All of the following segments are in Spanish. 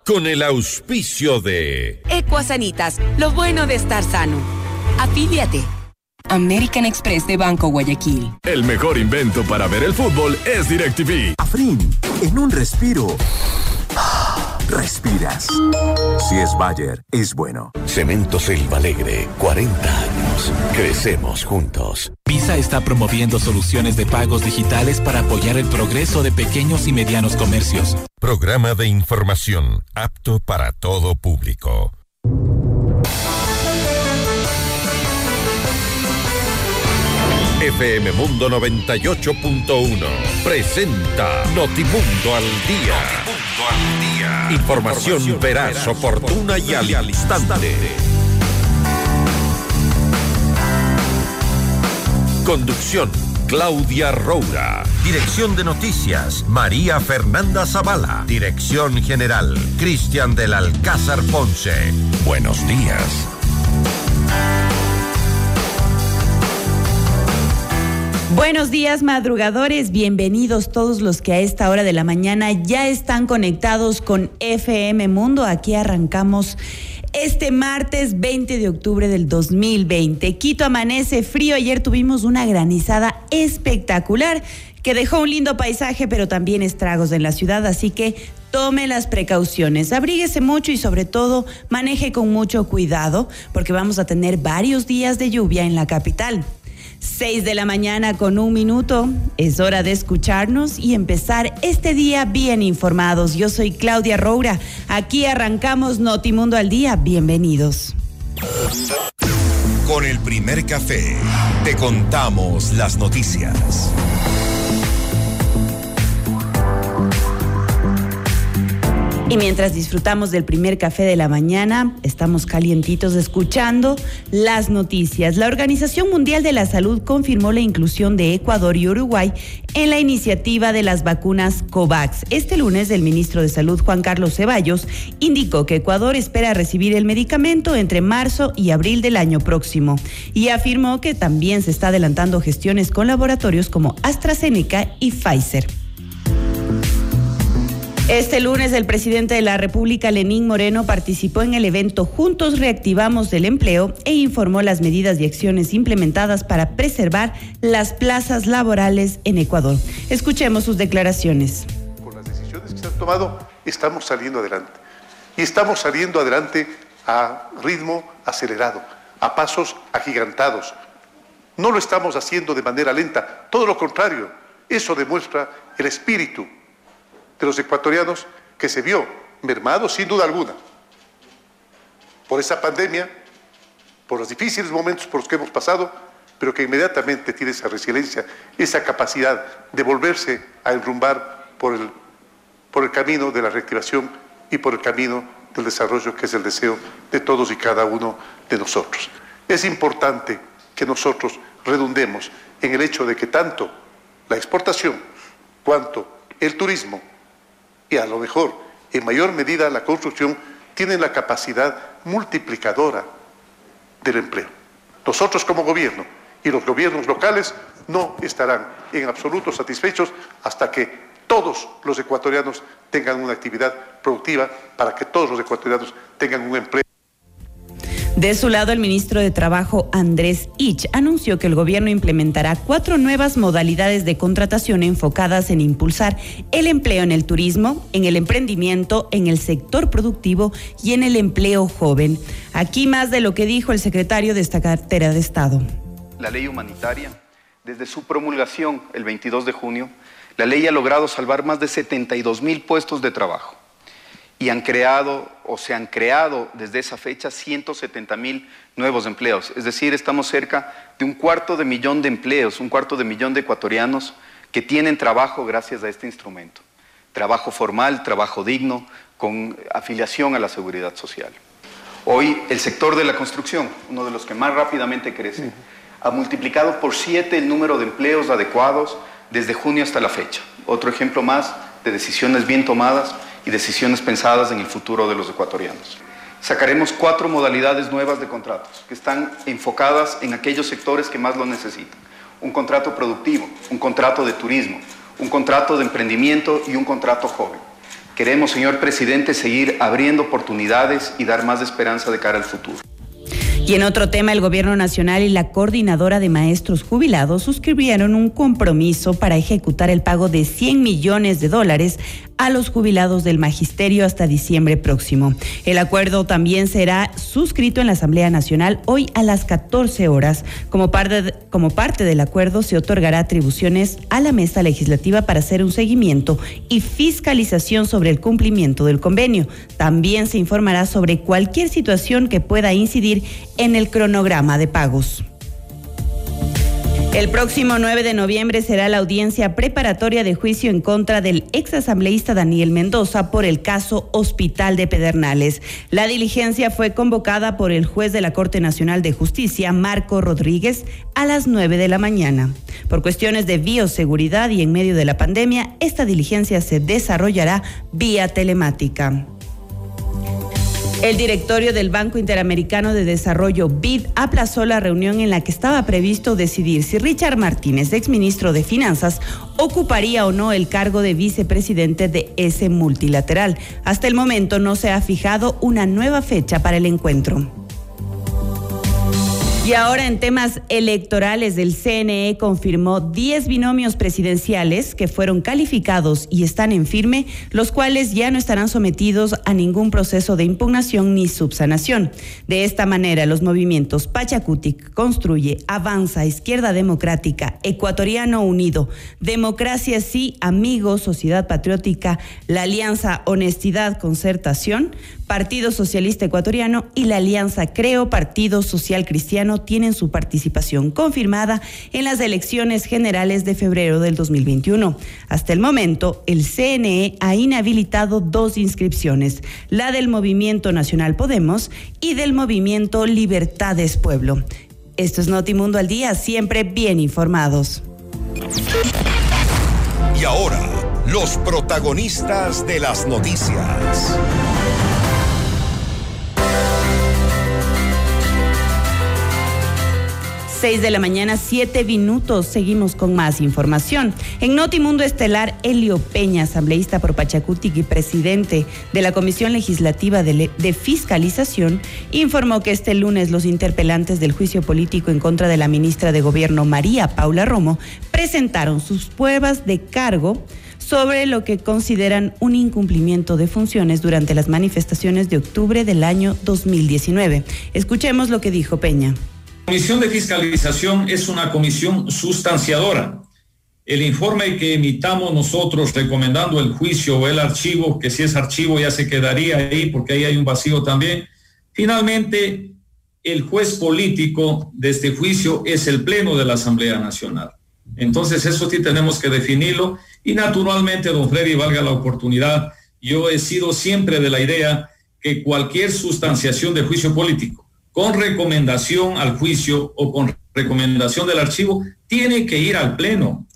con el auspicio de Ecuasanitas, lo bueno de estar sano. Afíliate. American Express de Banco Guayaquil. El mejor invento para ver el fútbol es DirecTV. Afrin, en un respiro, respiras. Si es Bayer, es bueno. Cemento Selva Alegre, 40 años. Crecemos juntos. Visa está promoviendo soluciones de pagos digitales para apoyar el progreso de pequeños y medianos comercios. Programa de información apto para todo público. FM Mundo 98.1 presenta Notimundo al Día. Información veraz, oportuna y al instante. Conducción, Claudia Roura. Dirección de Noticias, María Fernanda Zavala. Dirección General, Cristian del Alcázar Ponce. Buenos días. Buenos días, madrugadores. Bienvenidos todos los que a esta hora de la mañana ya están conectados con FM Mundo. Aquí arrancamos este martes 20 de octubre del 2020. Quito amanece frío. Ayer tuvimos una granizada espectacular que dejó un lindo paisaje, pero también estragos en la ciudad. Así que tome las precauciones, abríguese mucho y sobre todo maneje con mucho cuidado porque vamos a tener varios días de lluvia en la capital. 6 de la mañana con 1 minuto, es hora de escucharnos y empezar este día bien informados. Yo soy Claudia Roura, aquí arrancamos Notimundo al Día, bienvenidos. Con el primer café, te contamos las noticias. Y mientras disfrutamos del primer café de la mañana, estamos calientitos escuchando las noticias. La Organización Mundial de la Salud confirmó la inclusión de Ecuador y Uruguay en la iniciativa de las vacunas COVAX. Este lunes, el ministro de Salud, Juan Carlos Ceballos, indicó que Ecuador espera recibir el medicamento entre marzo y abril del año próximo y afirmó que también se está adelantando gestiones con laboratorios como AstraZeneca y Pfizer. Este lunes, el presidente de la República, Lenín Moreno, participó en el evento Juntos Reactivamos el Empleo e informó las medidas y acciones implementadas para preservar las plazas laborales en Ecuador. Escuchemos sus declaraciones. Con las decisiones que se han tomado, estamos saliendo adelante. Y estamos saliendo adelante a ritmo acelerado, a pasos agigantados. No lo estamos haciendo de manera lenta, todo lo contrario. Eso demuestra el espíritu de los ecuatorianos que se vio mermado sin duda alguna por esa pandemia, por los difíciles momentos por los que hemos pasado, pero que inmediatamente tiene esa resiliencia, esa capacidad de volverse a enrumbar por el camino de la reactivación y por el camino del desarrollo que es el deseo de todos y cada uno de nosotros. Es importante que nosotros redundemos en el hecho de que tanto la exportación cuanto el turismo y a lo mejor, en mayor medida, la construcción, tienen la capacidad multiplicadora del empleo. Nosotros como gobierno y los gobiernos locales no estarán en absoluto satisfechos hasta que todos los ecuatorianos tengan una actividad productiva, para que todos los ecuatorianos tengan un empleo. De su lado, el ministro de Trabajo, Andrés Ich, anunció que el gobierno implementará 4 nuevas modalidades de contratación enfocadas en impulsar el empleo en el turismo, en el emprendimiento, en el sector productivo y en el empleo joven. Aquí más de lo que dijo el secretario de esta cartera de Estado. La ley humanitaria, desde su promulgación el 22 de junio, la ley ha logrado salvar más de 72,000 puestos de trabajo. Y se han creado desde esa fecha 170,000 nuevos empleos. Es decir, estamos cerca de 250,000 de empleos, 250,000 de ecuatorianos que tienen trabajo gracias a este instrumento. Trabajo formal, trabajo digno, con afiliación a la seguridad social. Hoy el sector de la construcción, uno de los que más rápidamente crece, ha multiplicado por 7 el número de empleos adecuados desde junio hasta la fecha. Otro ejemplo más de decisiones bien tomadas y decisiones pensadas en el futuro de los ecuatorianos. Sacaremos 4 modalidades nuevas de contratos que están enfocadas en aquellos sectores que más lo necesitan. Un contrato productivo, un contrato de turismo, un contrato de emprendimiento y un contrato joven. Queremos, señor presidente, seguir abriendo oportunidades y dar más esperanza de cara al futuro. Y en otro tema, el Gobierno Nacional y la Coordinadora de Maestros Jubilados suscribieron un compromiso para ejecutar el pago de $100 millones a los jubilados del magisterio hasta diciembre próximo. El acuerdo también será suscrito en la Asamblea Nacional hoy a las 14 horas. Como parte del acuerdo, se otorgará atribuciones a la mesa legislativa para hacer un seguimiento y fiscalización sobre el cumplimiento del convenio. También se informará sobre cualquier situación que pueda incidir en el cronograma de pagos. El próximo 9 de noviembre será la audiencia preparatoria de juicio en contra del exasambleísta Daniel Mendoza por el caso Hospital de Pedernales. La diligencia fue convocada por el juez de la Corte Nacional de Justicia, Marco Rodríguez, a las 9 de la mañana. Por cuestiones de bioseguridad y en medio de la pandemia, esta diligencia se desarrollará vía telemática. El directorio del Banco Interamericano de Desarrollo, BID, aplazó la reunión en la que estaba previsto decidir si Richard Martínez, exministro de Finanzas, ocuparía o no el cargo de vicepresidente de ese multilateral. Hasta el momento no se ha fijado una nueva fecha para el encuentro. Y ahora en temas electorales, el CNE confirmó 10 binomios presidenciales que fueron calificados y están en firme, los cuales ya no estarán sometidos a ningún proceso de impugnación ni subsanación. De esta manera, los movimientos Pachacutic, Construye, Avanza, Izquierda Democrática, Ecuatoriano Unido, Democracia Sí, Amigos, Sociedad Patriótica, la Alianza Honestidad Concertación, Partido Socialista Ecuatoriano y la Alianza Creo Partido Social Cristiano tienen su participación confirmada en las elecciones generales de febrero del 2021. Hasta el momento, el CNE ha inhabilitado 2 inscripciones, la del Movimiento Nacional Podemos y del Movimiento Libertades Pueblo. Esto es Notimundo al Día, siempre bien informados. Y ahora, los protagonistas de las noticias. 6 de la mañana, 7 minutos. Seguimos con más información. En Notimundo Estelar, Elio Peña, asambleísta por Pachacutic y presidente de la Comisión Legislativa de Fiscalización, informó que este lunes los interpelantes del juicio político en contra de la ministra de Gobierno, María Paula Romo, presentaron sus pruebas de cargo sobre lo que consideran un incumplimiento de funciones durante las manifestaciones de octubre del año 2019. Escuchemos lo que dijo Peña. La Comisión de Fiscalización es una comisión sustanciadora. El informe que emitamos nosotros recomendando el juicio o el archivo, que si es archivo ya se quedaría ahí porque ahí hay un vacío también. Finalmente, el juez político de este juicio es el Pleno de la Asamblea Nacional. Entonces eso sí tenemos que definirlo y naturalmente, don Freddy, valga la oportunidad, yo he sido siempre de la idea que cualquier sustanciación de juicio político con recomendación al juicio o con recomendación del archivo, tiene que ir al Pleno,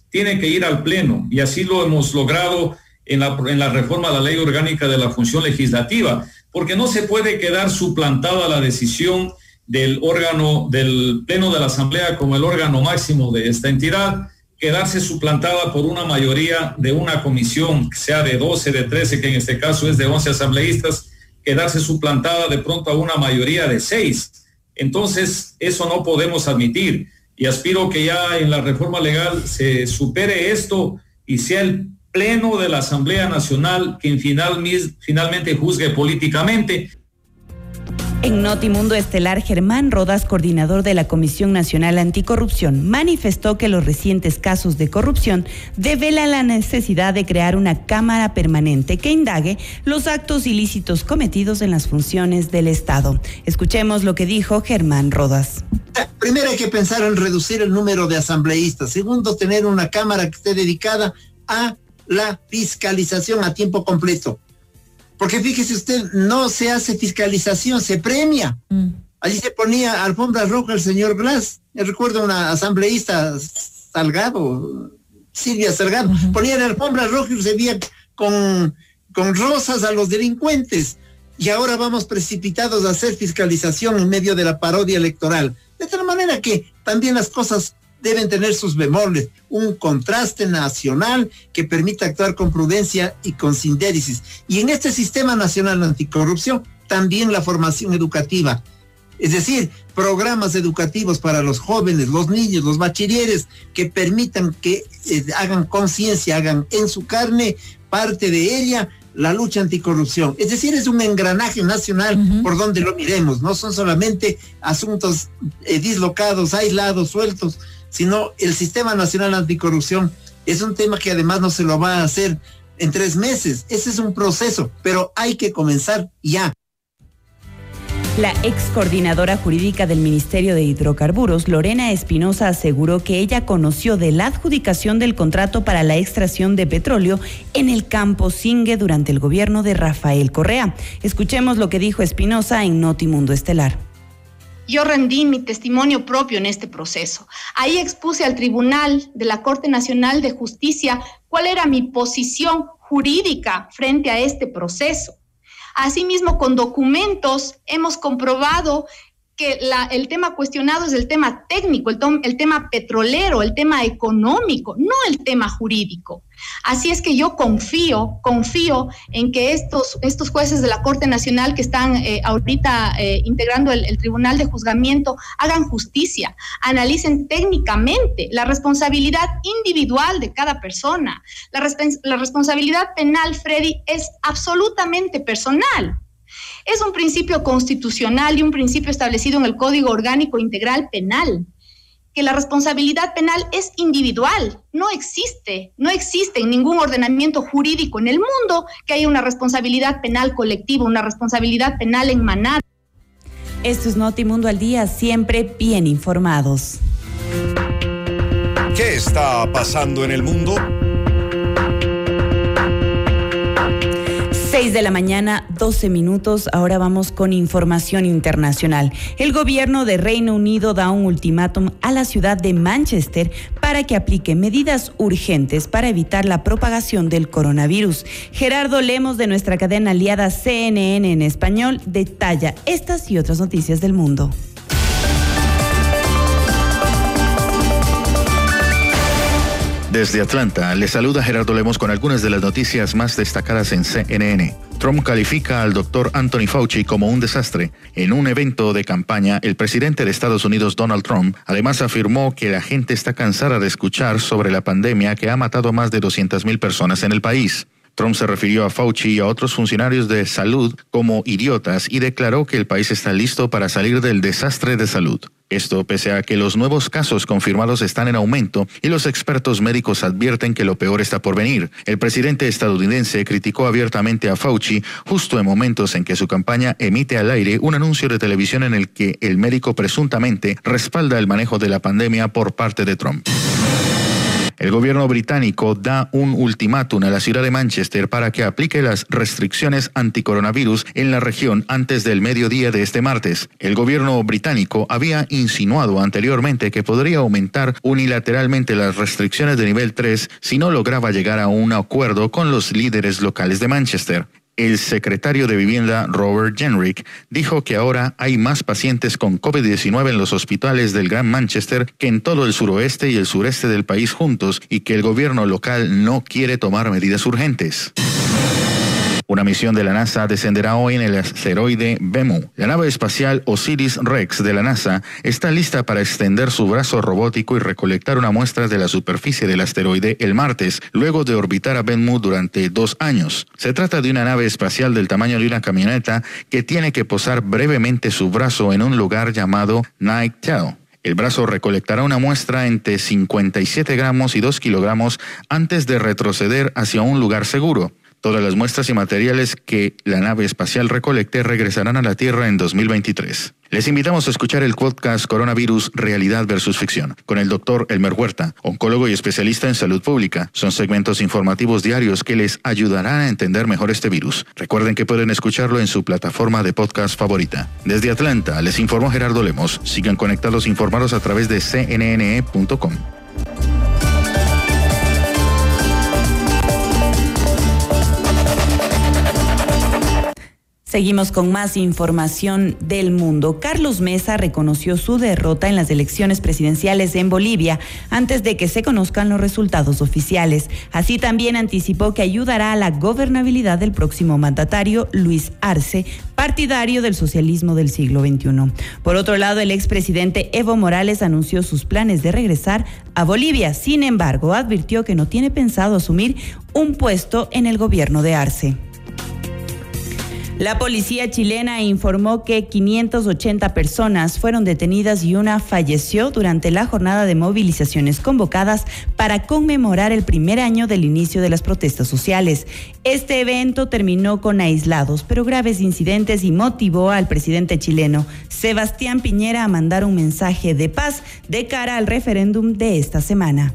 y así lo hemos logrado en la reforma a la Ley Orgánica de la Función Legislativa, porque no se puede quedar suplantada la decisión del órgano, del Pleno de la Asamblea como el órgano máximo de esta entidad, quedarse suplantada por una mayoría de una comisión, sea de 12, de 13, que en este caso es de 11 asambleístas, quedarse suplantada de pronto a una mayoría de 6. Entonces, eso no podemos admitir y aspiro que ya en la reforma legal se supere esto y sea el Pleno de la Asamblea Nacional quien finalmente juzgue políticamente. En Notimundo Estelar, Germán Rodas, coordinador de la Comisión Nacional Anticorrupción, manifestó que los recientes casos de corrupción develan la necesidad de crear una cámara permanente que indague los actos ilícitos cometidos en las funciones del Estado. Escuchemos lo que dijo Germán Rodas. Primero hay que pensar en reducir el número de asambleístas. Segundo, tener una cámara que esté dedicada a la fiscalización a tiempo completo. Porque fíjese usted, no se hace fiscalización, se premia. Allí se ponía alfombra roja el señor Glass. Yo recuerdo una asambleísta, Salgado, Silvia Salgado, ponía la alfombra roja y se veía con rosas a los delincuentes. Y ahora vamos precipitados a hacer fiscalización en medio de la parodia electoral. De tal manera que también las cosas deben tener sus bemoles, un contraste nacional que permita actuar con prudencia y con sindéresis. Y en este Sistema Nacional Anticorrupción, también la formación educativa. Es decir, programas educativos para los jóvenes, los niños, los bachilleres, que permitan que hagan conciencia, hagan en su carne parte de ella la lucha anticorrupción. Es decir, es un engranaje nacional por donde lo miremos. No son solamente asuntos dislocados, aislados, sueltos, sino el Sistema Nacional Anticorrupción es un tema que además no se lo va a hacer en 3 meses. Ese es un proceso, pero hay que comenzar ya. La ex coordinadora jurídica del Ministerio de Hidrocarburos, Lorena Espinosa, aseguró que ella conoció de la adjudicación del contrato para la extracción de petróleo en el campo Singue durante el gobierno de Rafael Correa. Escuchemos lo que dijo Espinosa en Notimundo Estelar. Yo rendí mi testimonio propio en este proceso. Ahí expuse al Tribunal de la Corte Nacional de Justicia cuál era mi posición jurídica frente a este proceso. Asimismo, con documentos hemos comprobado que el tema cuestionado es el tema técnico, el tema petrolero, el tema económico, no el tema jurídico. Así es que yo confío en que estos jueces de la Corte Nacional que están ahorita integrando el Tribunal de Juzgamiento hagan justicia, analicen técnicamente la responsabilidad individual de cada persona. La responsabilidad penal, Freddy, es absolutamente personal. Es un principio constitucional y un principio establecido en el Código Orgánico Integral Penal, que la responsabilidad penal es individual. No existe en ningún ordenamiento jurídico en el mundo que haya una responsabilidad penal colectiva, una responsabilidad penal en manada. Esto es Notimundo al Día, siempre bien informados. ¿Qué está pasando en el mundo? 6 de la mañana, 12 minutos. Ahora vamos con información internacional. El gobierno de Reino Unido da un ultimátum a la ciudad de Manchester para que aplique medidas urgentes para evitar la propagación del coronavirus. Gerardo Lemos, de nuestra cadena aliada CNN en español, detalla estas y otras noticias del mundo. Desde Atlanta, le saluda Gerardo Lemos con algunas de las noticias más destacadas en CNN. Trump califica al doctor Anthony Fauci como un desastre. En un evento de campaña, el presidente de Estados Unidos, Donald Trump, además afirmó que la gente está cansada de escuchar sobre la pandemia que ha matado a más de 200,000 personas en el país. Trump se refirió a Fauci y a otros funcionarios de salud como idiotas y declaró que el país está listo para salir del desastre de salud. Esto pese a que los nuevos casos confirmados están en aumento y los expertos médicos advierten que lo peor está por venir. El presidente estadounidense criticó abiertamente a Fauci justo en momentos en que su campaña emite al aire un anuncio de televisión en el que el médico presuntamente respalda el manejo de la pandemia por parte de Trump. El gobierno británico da un ultimátum a la ciudad de Manchester para que aplique las restricciones anticoronavirus en la región antes del mediodía de este martes. El gobierno británico había insinuado anteriormente que podría aumentar unilateralmente las restricciones de nivel 3 si no lograba llegar a un acuerdo con los líderes locales de Manchester. El secretario de Vivienda, Robert Jenrick, dijo que ahora hay más pacientes con COVID-19 en los hospitales del Gran Manchester que en todo el suroeste y el sureste del país juntos y que el gobierno local no quiere tomar medidas urgentes. Una misión de la NASA descenderá hoy en el asteroide Bennu. La nave espacial Osiris-Rex de la NASA está lista para extender su brazo robótico y recolectar una muestra de la superficie del asteroide el martes, luego de orbitar a Bennu durante 2 años. Se trata de una nave espacial del tamaño de una camioneta que tiene que posar brevemente su brazo en un lugar llamado Night Tail. El brazo recolectará una muestra entre 57 gramos y 2 kilogramos antes de retroceder hacia un lugar seguro. Todas las muestras y materiales que la nave espacial recolecte regresarán a la Tierra en 2023. Les invitamos a escuchar el podcast Coronavirus, Realidad versus Ficción, con el doctor Elmer Huerta, oncólogo y especialista en salud pública. Son segmentos informativos diarios que les ayudarán a entender mejor este virus. Recuerden que pueden escucharlo en su plataforma de podcast favorita. Desde Atlanta, les informó Gerardo Lemos. Sigan conectados e informados a través de cnne.com. Seguimos con más información del mundo. Carlos Mesa reconoció su derrota en las elecciones presidenciales en Bolivia antes de que se conozcan los resultados oficiales. Así también anticipó que ayudará a la gobernabilidad del próximo mandatario Luis Arce, partidario del socialismo del siglo XXI. Por otro lado, el expresidente Evo Morales anunció sus planes de regresar a Bolivia. Sin embargo, advirtió que no tiene pensado asumir un puesto en el gobierno de Arce. La policía chilena informó que 580 personas fueron detenidas y una falleció durante la jornada de movilizaciones convocadas para conmemorar el primer año del inicio de las protestas sociales. Este evento terminó con aislados pero graves incidentes y motivó al presidente chileno Sebastián Piñera a mandar un mensaje de paz de cara al referéndum de esta semana.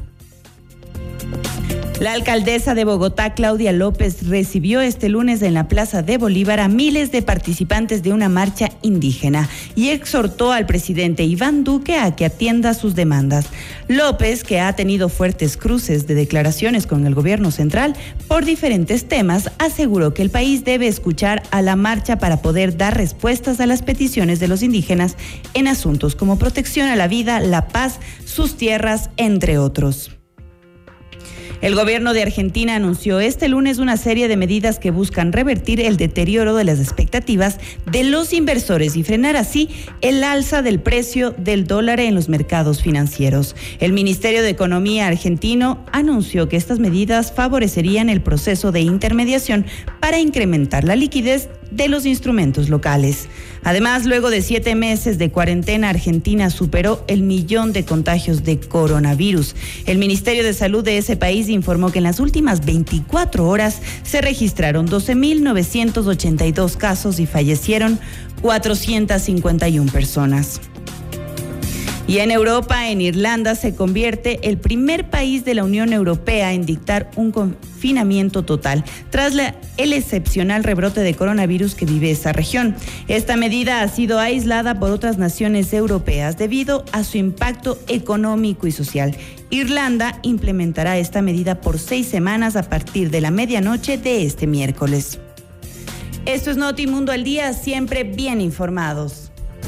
La alcaldesa de Bogotá, Claudia López, recibió este lunes en la Plaza de Bolívar a miles de participantes de una marcha indígena y exhortó al presidente Iván Duque a que atienda sus demandas. López, que ha tenido fuertes cruces de declaraciones con el gobierno central por diferentes temas, aseguró que el país debe escuchar a la marcha para poder dar respuestas a las peticiones de los indígenas en asuntos como protección a la vida, la paz, sus tierras, entre otros. El gobierno de Argentina anunció este lunes una serie de medidas que buscan revertir el deterioro de las expectativas de los inversores y frenar así el alza del precio del dólar en los mercados financieros. El Ministerio de Economía argentino anunció que estas medidas favorecerían el proceso de intermediación para incrementar la liquidez de los instrumentos locales. Además, luego de 7 meses de cuarentena, Argentina superó el 1.000.000 de contagios de coronavirus. El Ministerio de Salud de ese país informó que en las últimas 24 horas se registraron 12.982 casos y fallecieron 451 personas. Y en Europa, en Irlanda, se convierte el primer país de la Unión Europea en dictar un confinamiento total tras el excepcional rebrote de coronavirus que vive esa región. Esta medida ha sido aislada por otras naciones europeas debido a su impacto económico y social. Irlanda implementará esta medida por 6 semanas a partir de la medianoche de este miércoles. Esto es Notimundo al Día, siempre bien informados.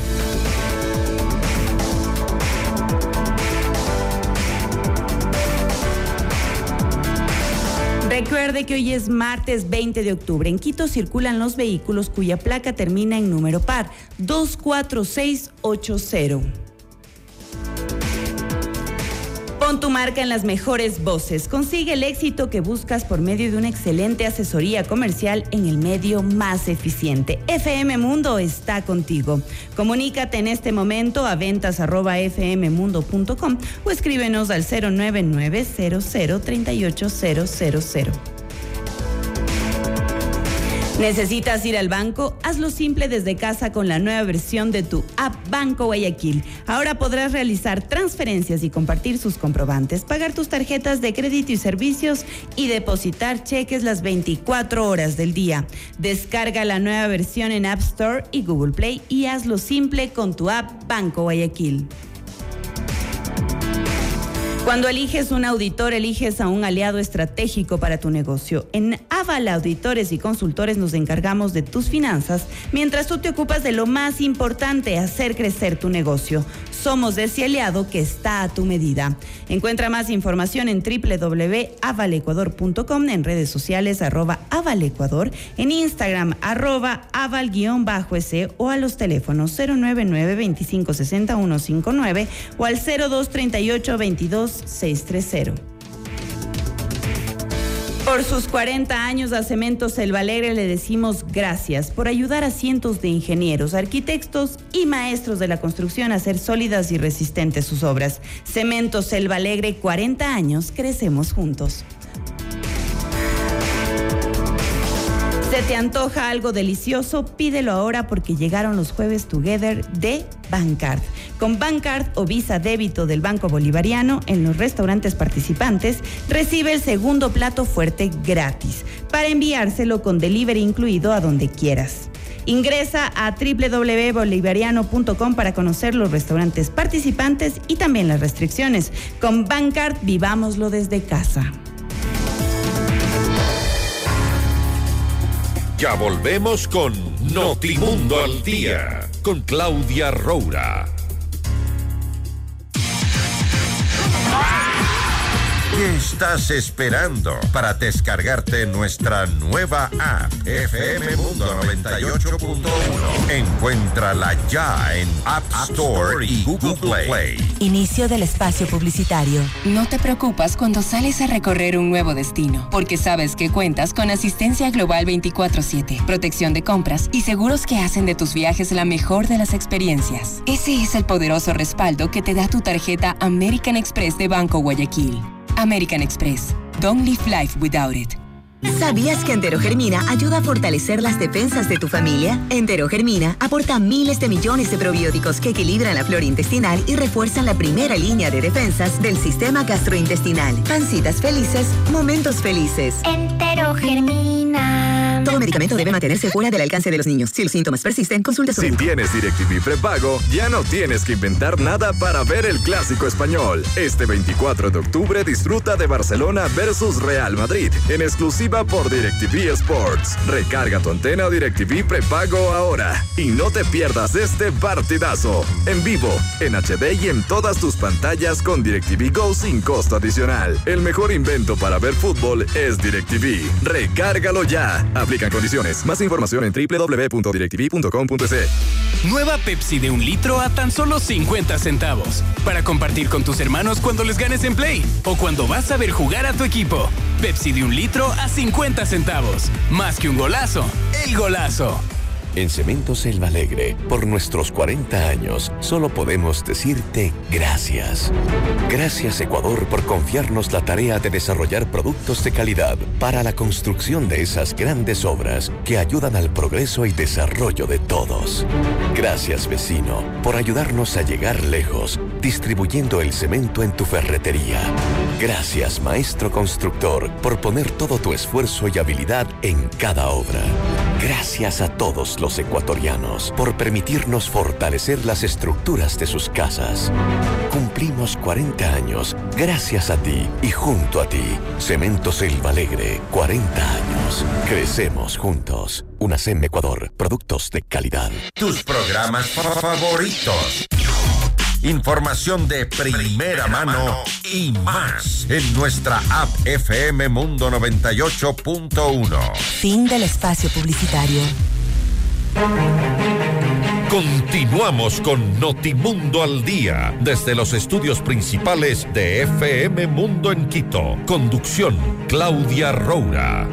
Recuerde que hoy es martes 20 de octubre. En Quito circulan los vehículos cuya placa termina en número par 24680. Pon tu marca en las mejores voces. Consigue el éxito que buscas por medio de una excelente asesoría comercial en el medio más eficiente. FM Mundo está contigo. Comunícate en este momento a ventas@fmmundo.com o escríbenos al 099-0038-000. ¿Necesitas ir al banco? Hazlo simple desde casa con la nueva versión de tu app Banco Guayaquil. Ahora podrás realizar transferencias y compartir sus comprobantes, pagar tus tarjetas de crédito y servicios y depositar cheques las 24 horas del día. Descarga la nueva versión en App Store y Google Play y hazlo simple con tu app Banco Guayaquil. Cuando eliges un auditor, eliges a un aliado estratégico para tu negocio. En Aval Auditores y Consultores nos encargamos de tus finanzas, mientras tú te ocupas de lo más importante, hacer crecer tu negocio. Somos ese aliado que está a tu medida. Encuentra más información en www.avalecuador.com, en redes sociales @avalecuador, en Instagram @aval_s o a los teléfonos 099-2560-159 o al 0238-22-630. Por sus 40 años a Cementos Selva Alegre le decimos gracias por ayudar a cientos de ingenieros, arquitectos y maestros de la construcción a hacer sólidas y resistentes sus obras. Cementos Selva Alegre, 40 años, crecemos juntos. ¿Se te antoja algo delicioso? Pídelo ahora porque llegaron los Jueves Together de Bancard. Con Bancard o Visa Débito del Banco Bolivariano en los restaurantes participantes, recibe el segundo plato fuerte gratis para enviárselo con delivery incluido a donde quieras. Ingresa a www.bolivariano.com para conocer los restaurantes participantes y también las restricciones. Con Bancard, vivámoslo desde casa. Ya volvemos con Notimundo al Día, con Claudia Roura. ¿Qué estás esperando para descargarte nuestra nueva app FM Mundo 98.1? Encuéntrala ya en App Store y Google Play. Inicio del espacio publicitario. No te preocupas cuando sales a recorrer un nuevo destino, porque sabes que cuentas con asistencia global 24/7, protección de compras y seguros que hacen de tus viajes la mejor de las experiencias. Ese es el poderoso respaldo que te da tu tarjeta American Express de Banco Guayaquil. American Express. Don't live life without it. ¿Sabías que Enterogermina ayuda a fortalecer las defensas de tu familia? Enterogermina aporta miles de millones de probióticos que equilibran la flora intestinal y refuerzan la primera línea de defensas del sistema gastrointestinal. Pancitas felices, momentos felices. Enterogermina. Todo medicamento debe mantenerse fuera del alcance de los niños. Si los síntomas persisten, consulta a su médico. Si tienes DirecTV prepago, ya no tienes que inventar nada para ver el Clásico Español. Este 24 de octubre disfruta de Barcelona versus Real Madrid en exclusiva por DirecTV Sports. Recarga tu antena DirecTV prepago ahora y no te pierdas este partidazo. En vivo, en HD y en todas tus pantallas con DirecTV Go sin costo adicional. El mejor invento para ver fútbol es DirecTV. Recárgalo ya. Aplican condiciones. Más información en www.directv.com.es. Nueva Pepsi de 1 litro a tan solo 50 centavos. Para compartir con tus hermanos cuando les ganes en Play o cuando vas a ver jugar a tu equipo. Pepsi de 1 litro a 50 centavos. Más que un golazo, el golazo. En Cementos Selva Alegre, por nuestros 40 años, solo podemos decirte gracias. Gracias, Ecuador, por confiarnos la tarea de desarrollar productos de calidad para la construcción de esas grandes obras que ayudan al progreso y desarrollo de todos. Gracias, vecino, por ayudarnos a llegar lejos, distribuyendo el cemento en tu ferretería. Gracias, maestro constructor, por poner todo tu esfuerzo y habilidad en cada obra. Gracias a todos los ecuatorianos por permitirnos fortalecer las estructuras de sus casas. Cumplimos 40 años gracias a ti y junto a ti. Cementos Selva Alegre, 40 años. Crecemos juntos. UNACEM Ecuador, productos de calidad. Tus programas favoritos. Información de primera mano y más en nuestra app FM Mundo 98.1. Fin del espacio publicitario. Continuamos con Notimundo al Día desde los estudios principales de FM Mundo en Quito. Conducción Claudia Roura.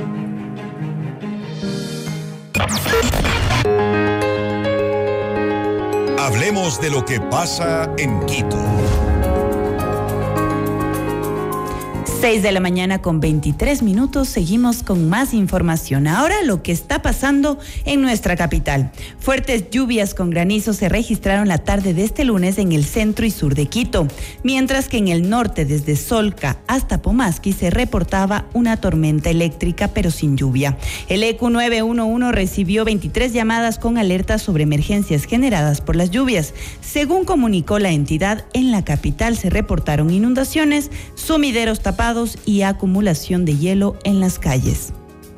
Hablemos de lo que pasa en Quito. 6 de la mañana con 23 minutos, seguimos con más información. Ahora lo que está pasando en nuestra capital. Fuertes lluvias con granizo se registraron la tarde de este lunes en el centro y sur de Quito, mientras que en el norte, desde Solca hasta Pomasqui, se reportaba una tormenta eléctrica pero sin lluvia. El EQ 911 recibió 23 llamadas con alertas sobre emergencias generadas por las lluvias. Según comunicó la entidad, en la capital se reportaron inundaciones, sumideros tapados y acumulación de hielo en las calles.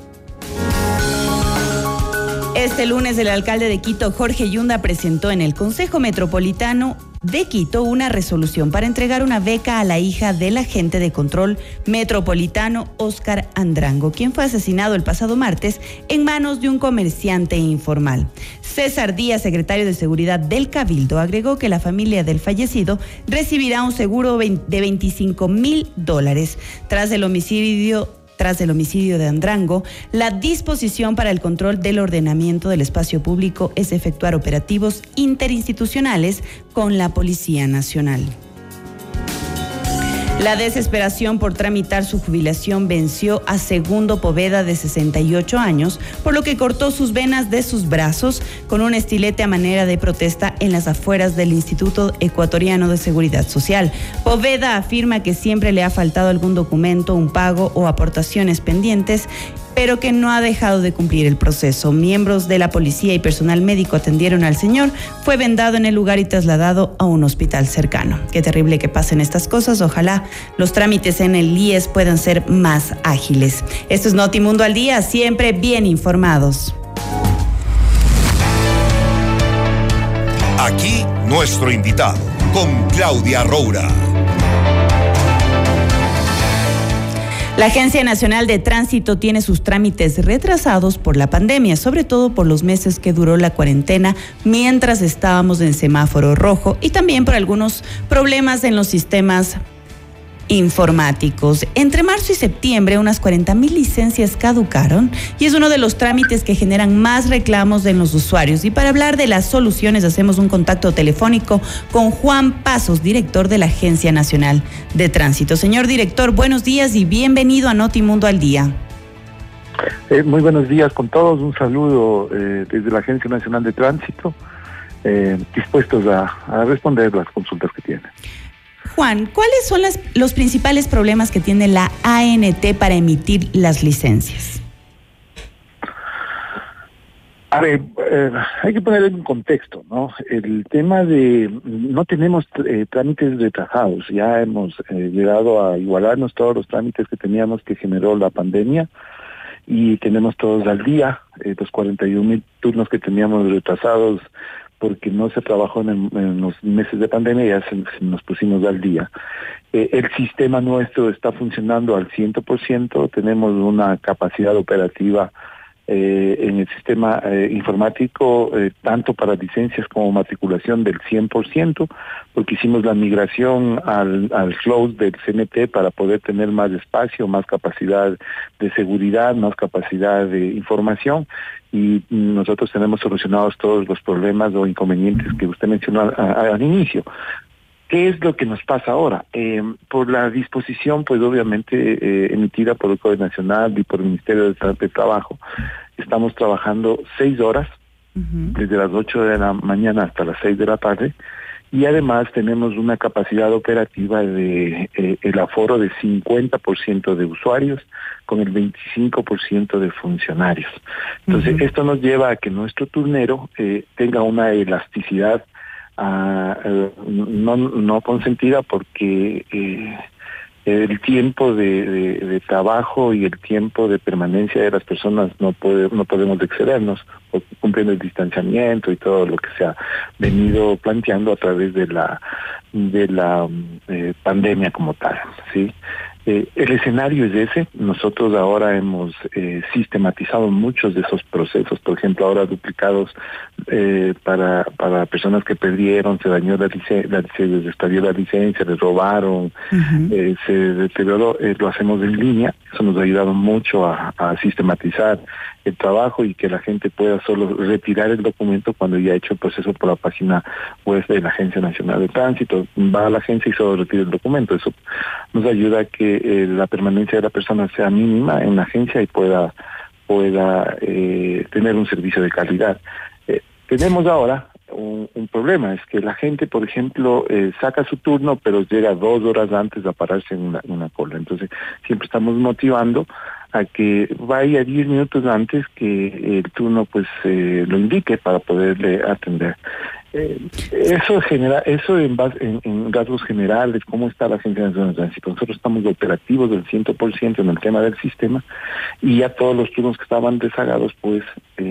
Este lunes el alcalde de Quito, Jorge Yunda, presentó en el Consejo Metropolitano de Quito una resolución para entregar una beca a la hija del agente de control metropolitano Óscar Andrango, quien fue asesinado el pasado martes en manos de un comerciante informal. César Díaz, secretario de Seguridad del Cabildo, agregó que la familia del fallecido recibirá un seguro de $25,000 tras el homicidio de Andrango. La disposición para el control del ordenamiento del espacio público es efectuar operativos interinstitucionales con la Policía Nacional. La desesperación por tramitar su jubilación venció a Segundo Poveda, de 68 años, por lo que cortó sus venas de sus brazos con un estilete a manera de protesta en las afueras del Instituto Ecuatoriano de Seguridad Social. Poveda afirma que siempre le ha faltado algún documento, un pago o aportaciones pendientes, pero que no ha dejado de cumplir el proceso. Miembros de la policía y personal médico atendieron al señor. Fue vendado en el lugar y trasladado a un hospital cercano. Qué terrible que pasen estas cosas. Ojalá los trámites en el IES puedan ser más ágiles. Esto es Notimundo al Día, siempre bien informados. Nuestro invitado, con Claudia Roura. La Agencia Nacional de Tránsito tiene sus trámites retrasados por la pandemia, sobre todo por los meses que duró la cuarentena mientras estábamos en semáforo rojo y también por algunos problemas en los sistemas informáticos. Entre marzo y septiembre, unas 40,000 licencias caducaron y es uno de los trámites que generan más reclamos de los usuarios. Y para hablar de las soluciones, hacemos un contacto telefónico con Juan Pasos, director de la Agencia Nacional de Tránsito. Señor director, buenos días y bienvenido a Notimundo al Día. Muy buenos días con todos, un saludo desde la Agencia Nacional de Tránsito, dispuestos a responder las consultas que tienen. Juan, ¿cuáles son los principales problemas que tiene la ANT para emitir las licencias? A ver, hay que poner en contexto, ¿no? El tema de no tenemos trámites retrasados, ya hemos llegado a igualarnos todos los trámites que teníamos que generó la pandemia y tenemos todos al día, los 41,000 turnos que teníamos retrasados porque no se trabajó en los meses de pandemia, ya nos pusimos al día. El sistema nuestro está funcionando al 100%, tenemos una capacidad operativa en el sistema informático, tanto para licencias como matriculación del 100%, porque hicimos la migración al cloud del CNT para poder tener más espacio, más capacidad de seguridad, más capacidad de información, y nosotros tenemos solucionados todos los problemas o inconvenientes que usted mencionó al inicio. ¿Qué es lo que nos pasa ahora? Por la disposición, pues obviamente emitida por el Código Nacional y por el Ministerio de Trabajo, estamos trabajando 6 horas, desde las 8 de la mañana hasta las 6 de la tarde, y además tenemos una capacidad operativa de el aforo de 50% de usuarios con el 25% de funcionarios. Entonces, esto nos lleva a que nuestro turnero tenga una elasticidad no consentida, porque el tiempo de trabajo y el tiempo de permanencia de las personas no podemos excedernos, cumpliendo el distanciamiento y todo lo que se ha venido planteando a través de la pandemia como tal, ¿sí? El escenario es ese. Nosotros ahora hemos sistematizado muchos de esos procesos, por ejemplo, ahora duplicados para personas que perdieron, se dañó se les extravió la licencia, les robaron, se deterioró, lo hacemos en línea. Eso nos ha ayudado mucho a sistematizar el trabajo y que la gente pueda solo retirar el documento cuando ya ha hecho el proceso por la página web de la Agencia Nacional de Tránsito. Va a la agencia y solo retira el documento. Eso nos ayuda a que la permanencia de la persona sea mínima en la agencia y pueda tener un servicio de calidad. Tenemos ahora un problema, es que la gente, por ejemplo, saca su turno, pero llega 2 horas antes a pararse en una cola. Entonces, siempre estamos motivando a que vaya 10 minutos antes que el turno pues lo indique para poderle atender. Eso en rasgos generales, cómo está la Agencia Nacional de Tránsito. Nosotros estamos operativos del 100% en el tema del sistema, y ya todos los turnos que estaban rezagados pues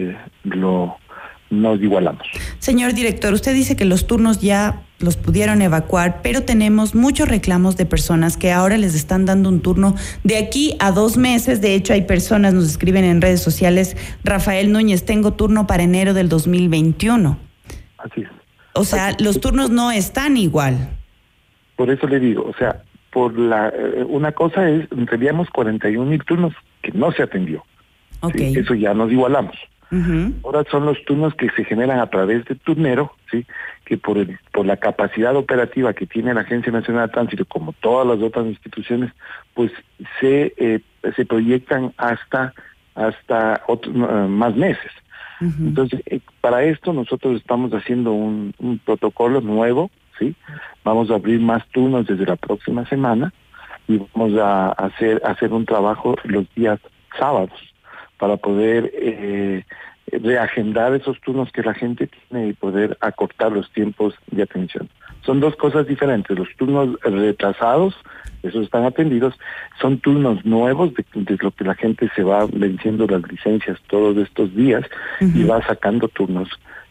nos igualamos. Señor director, usted dice que los turnos ya los pudieron evacuar, pero tenemos muchos reclamos de personas que ahora les están dando un turno de aquí a 2 meses. De hecho, hay personas, nos escriben en redes sociales, Rafael Núñez, tengo turno para enero del 2021. Así es. O sea, los turnos no están igual. Por eso le digo, o sea, una cosa es, teníamos 41,000 turnos que no se atendió. Okay. ¿Sí? Eso ya nos igualamos. Ahora son los turnos que se generan a través de turnero, ¿sí? Que por la capacidad operativa que tiene la Agencia Nacional de Tránsito, como todas las otras instituciones, pues se proyectan hasta más meses. Entonces, para esto nosotros estamos haciendo un protocolo nuevo, ¿sí? Vamos a abrir más turnos desde la próxima semana y vamos a hacer un trabajo los días sábados para poder reagendar esos turnos que la gente tiene y poder acortar los tiempos de atención. Son 2 cosas diferentes. Los turnos retrasados, esos están atendidos, son turnos nuevos de lo que la gente se va venciendo las licencias todos estos días y va sacando turnos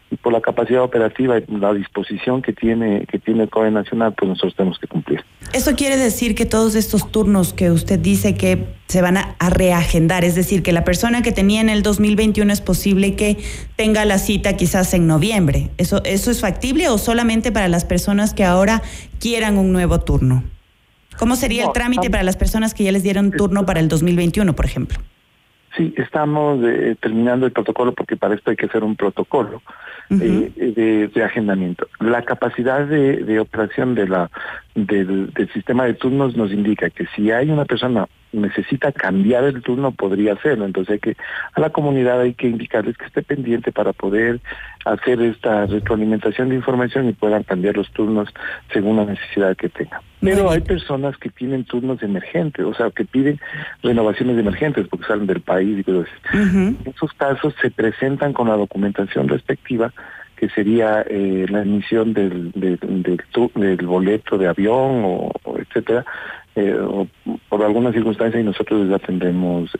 y por la capacidad operativa y la disposición que tiene el COE Nacional, pues nosotros tenemos que cumplir. Eso quiere decir que todos estos turnos que usted dice que se van a reagendar, es decir, que la persona que tenía en el 2021 es posible que tenga la cita quizás en noviembre. ¿Eso es factible o solamente para las personas que ahora quieran un nuevo turno? ¿Cómo sería el trámite para las personas que ya les dieron turno para el 2021, por ejemplo? Sí, estamos terminando el protocolo porque para esto hay que hacer un protocolo de agendamiento. La capacidad de operación del sistema de turnos nos indica que si hay una persona necesita cambiar el turno, podría hacerlo. Entonces a la comunidad hay que indicarles que esté pendiente para poder hacer esta retroalimentación de información y puedan cambiar los turnos según la necesidad que tengan. Pero hay personas que tienen turnos emergentes, o sea, que piden renovaciones emergentes porque salen del país y cosas así. En esos casos se presentan con la documentación respectiva, que sería la emisión del boleto de avión o etcétera, o por alguna circunstancia, y nosotros les atendemos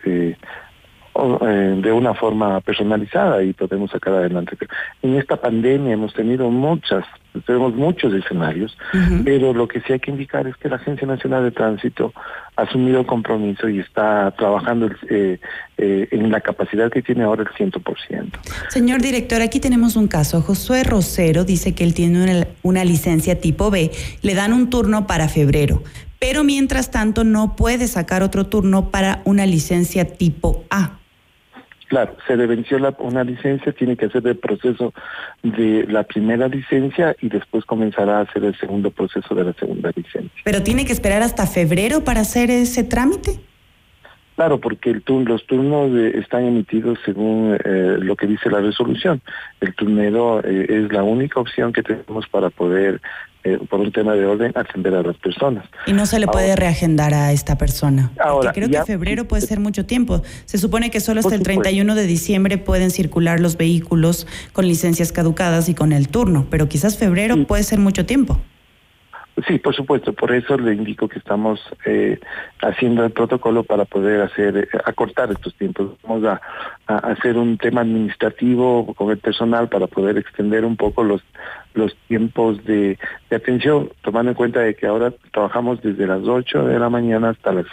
de una forma personalizada y podemos sacar adelante. En esta pandemia tenemos muchos escenarios, pero lo que sí hay que indicar es que la Agencia Nacional de Tránsito ha asumido el compromiso y está trabajando en la capacidad que tiene ahora el 100%. Señor director, aquí tenemos un caso. Josué Rosero dice que él tiene una licencia tipo B, le dan un turno para febrero, pero mientras tanto no puede sacar otro turno para una licencia tipo A. Claro, se le venció una licencia, tiene que hacer el proceso de la primera licencia y después comenzará a hacer el segundo proceso de la segunda licencia. ¿Pero tiene que esperar hasta febrero para hacer ese trámite? Claro, porque los turnos están emitidos según lo que dice la resolución. El turnero es la única opción que tenemos para poder, por un tema de orden, atender a las personas. Y no se le puede reagendar a esta persona. Ahora, creo que febrero puede ser mucho tiempo. Se supone que solo hasta el 31 de diciembre pueden circular los vehículos con licencias caducadas y con el turno, pero quizás febrero puede ser mucho tiempo. Sí, por supuesto, por eso le indico que estamos haciendo el protocolo para poder acortar estos tiempos. Vamos a hacer un tema administrativo con el personal para poder extender un poco los tiempos de atención, tomando en cuenta de que ahora trabajamos desde las 8 de la mañana hasta las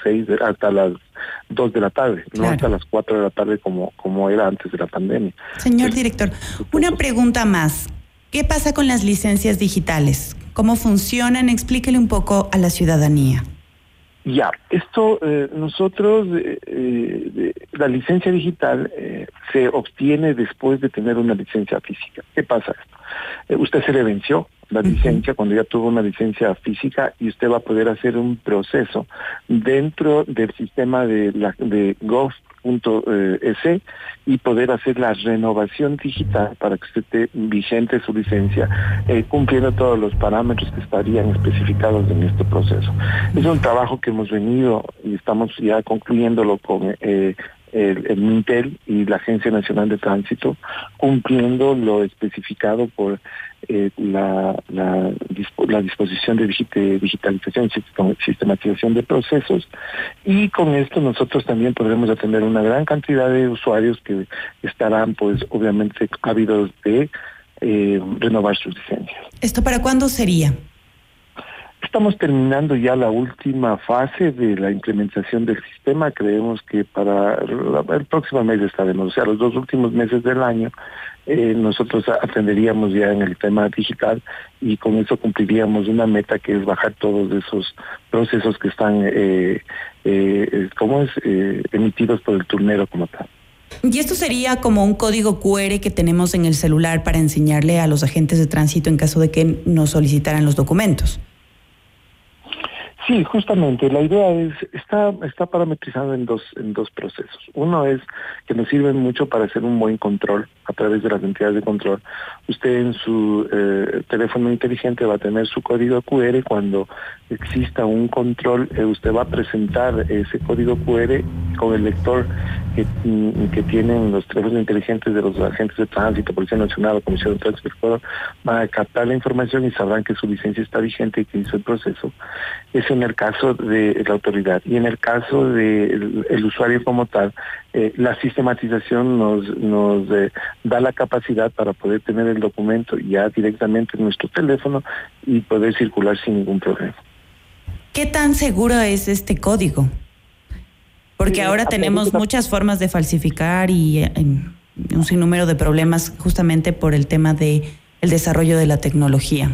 2 de la tarde, no hasta las 4 de la tarde como era antes de la pandemia. Señor director, una pregunta más. ¿Qué pasa con las licencias digitales? ¿Cómo funcionan? Explíquele un poco a la ciudadanía. Ya, esto nosotros, la licencia digital se obtiene después de tener una licencia física. ¿Qué pasa esto? Usted se le venció la licencia cuando ya tuvo una licencia física y usted va a poder hacer un proceso dentro del sistema de gov.es y poder hacer la renovación digital para que usted esté vigente su licencia, cumpliendo todos los parámetros que estarían especificados en este proceso. Es un trabajo que hemos venido y estamos ya concluyéndolo con el MINTEL y la Agencia Nacional de Tránsito, cumpliendo lo especificado por la disposición de digitalización y sistematización de procesos, y con esto nosotros también podremos atender una gran cantidad de usuarios que estarán pues obviamente ávidos de renovar sus licencias. ¿Esto para cuándo sería? Estamos terminando ya la última fase de la implementación del sistema. Creemos que para el próximo mes estaremos, o sea, los 2 últimos meses del año, nosotros atenderíamos ya en el tema digital y con eso cumpliríamos una meta que es bajar todos esos procesos que están emitidos por el turnero como tal. ¿Y esto sería como un código QR que tenemos en el celular para enseñarle a los agentes de tránsito en caso de que nos solicitaran los documentos? Sí, justamente. La idea está parametrizado en dos procesos. Uno es que nos sirven mucho para hacer un buen control a través de las entidades de control. Usted en su teléfono inteligente va a tener su código QR. Cuando exista un control, usted va a presentar ese código QR con el lector que tienen los teléfonos inteligentes de los agentes de tránsito, Policía Nacional o Comisión de Tránsito, van a captar la información y sabrán que su licencia está vigente y que hizo el proceso. Ese en el caso de la autoridad. Y en el caso del usuario como tal, la sistematización nos da la capacidad para poder tener el documento ya directamente en nuestro teléfono y poder circular sin ningún problema. ¿Qué tan seguro es este código? Porque ahora tenemos muchas formas de falsificar y un sinnúmero de problemas justamente por el tema de el desarrollo de la tecnología.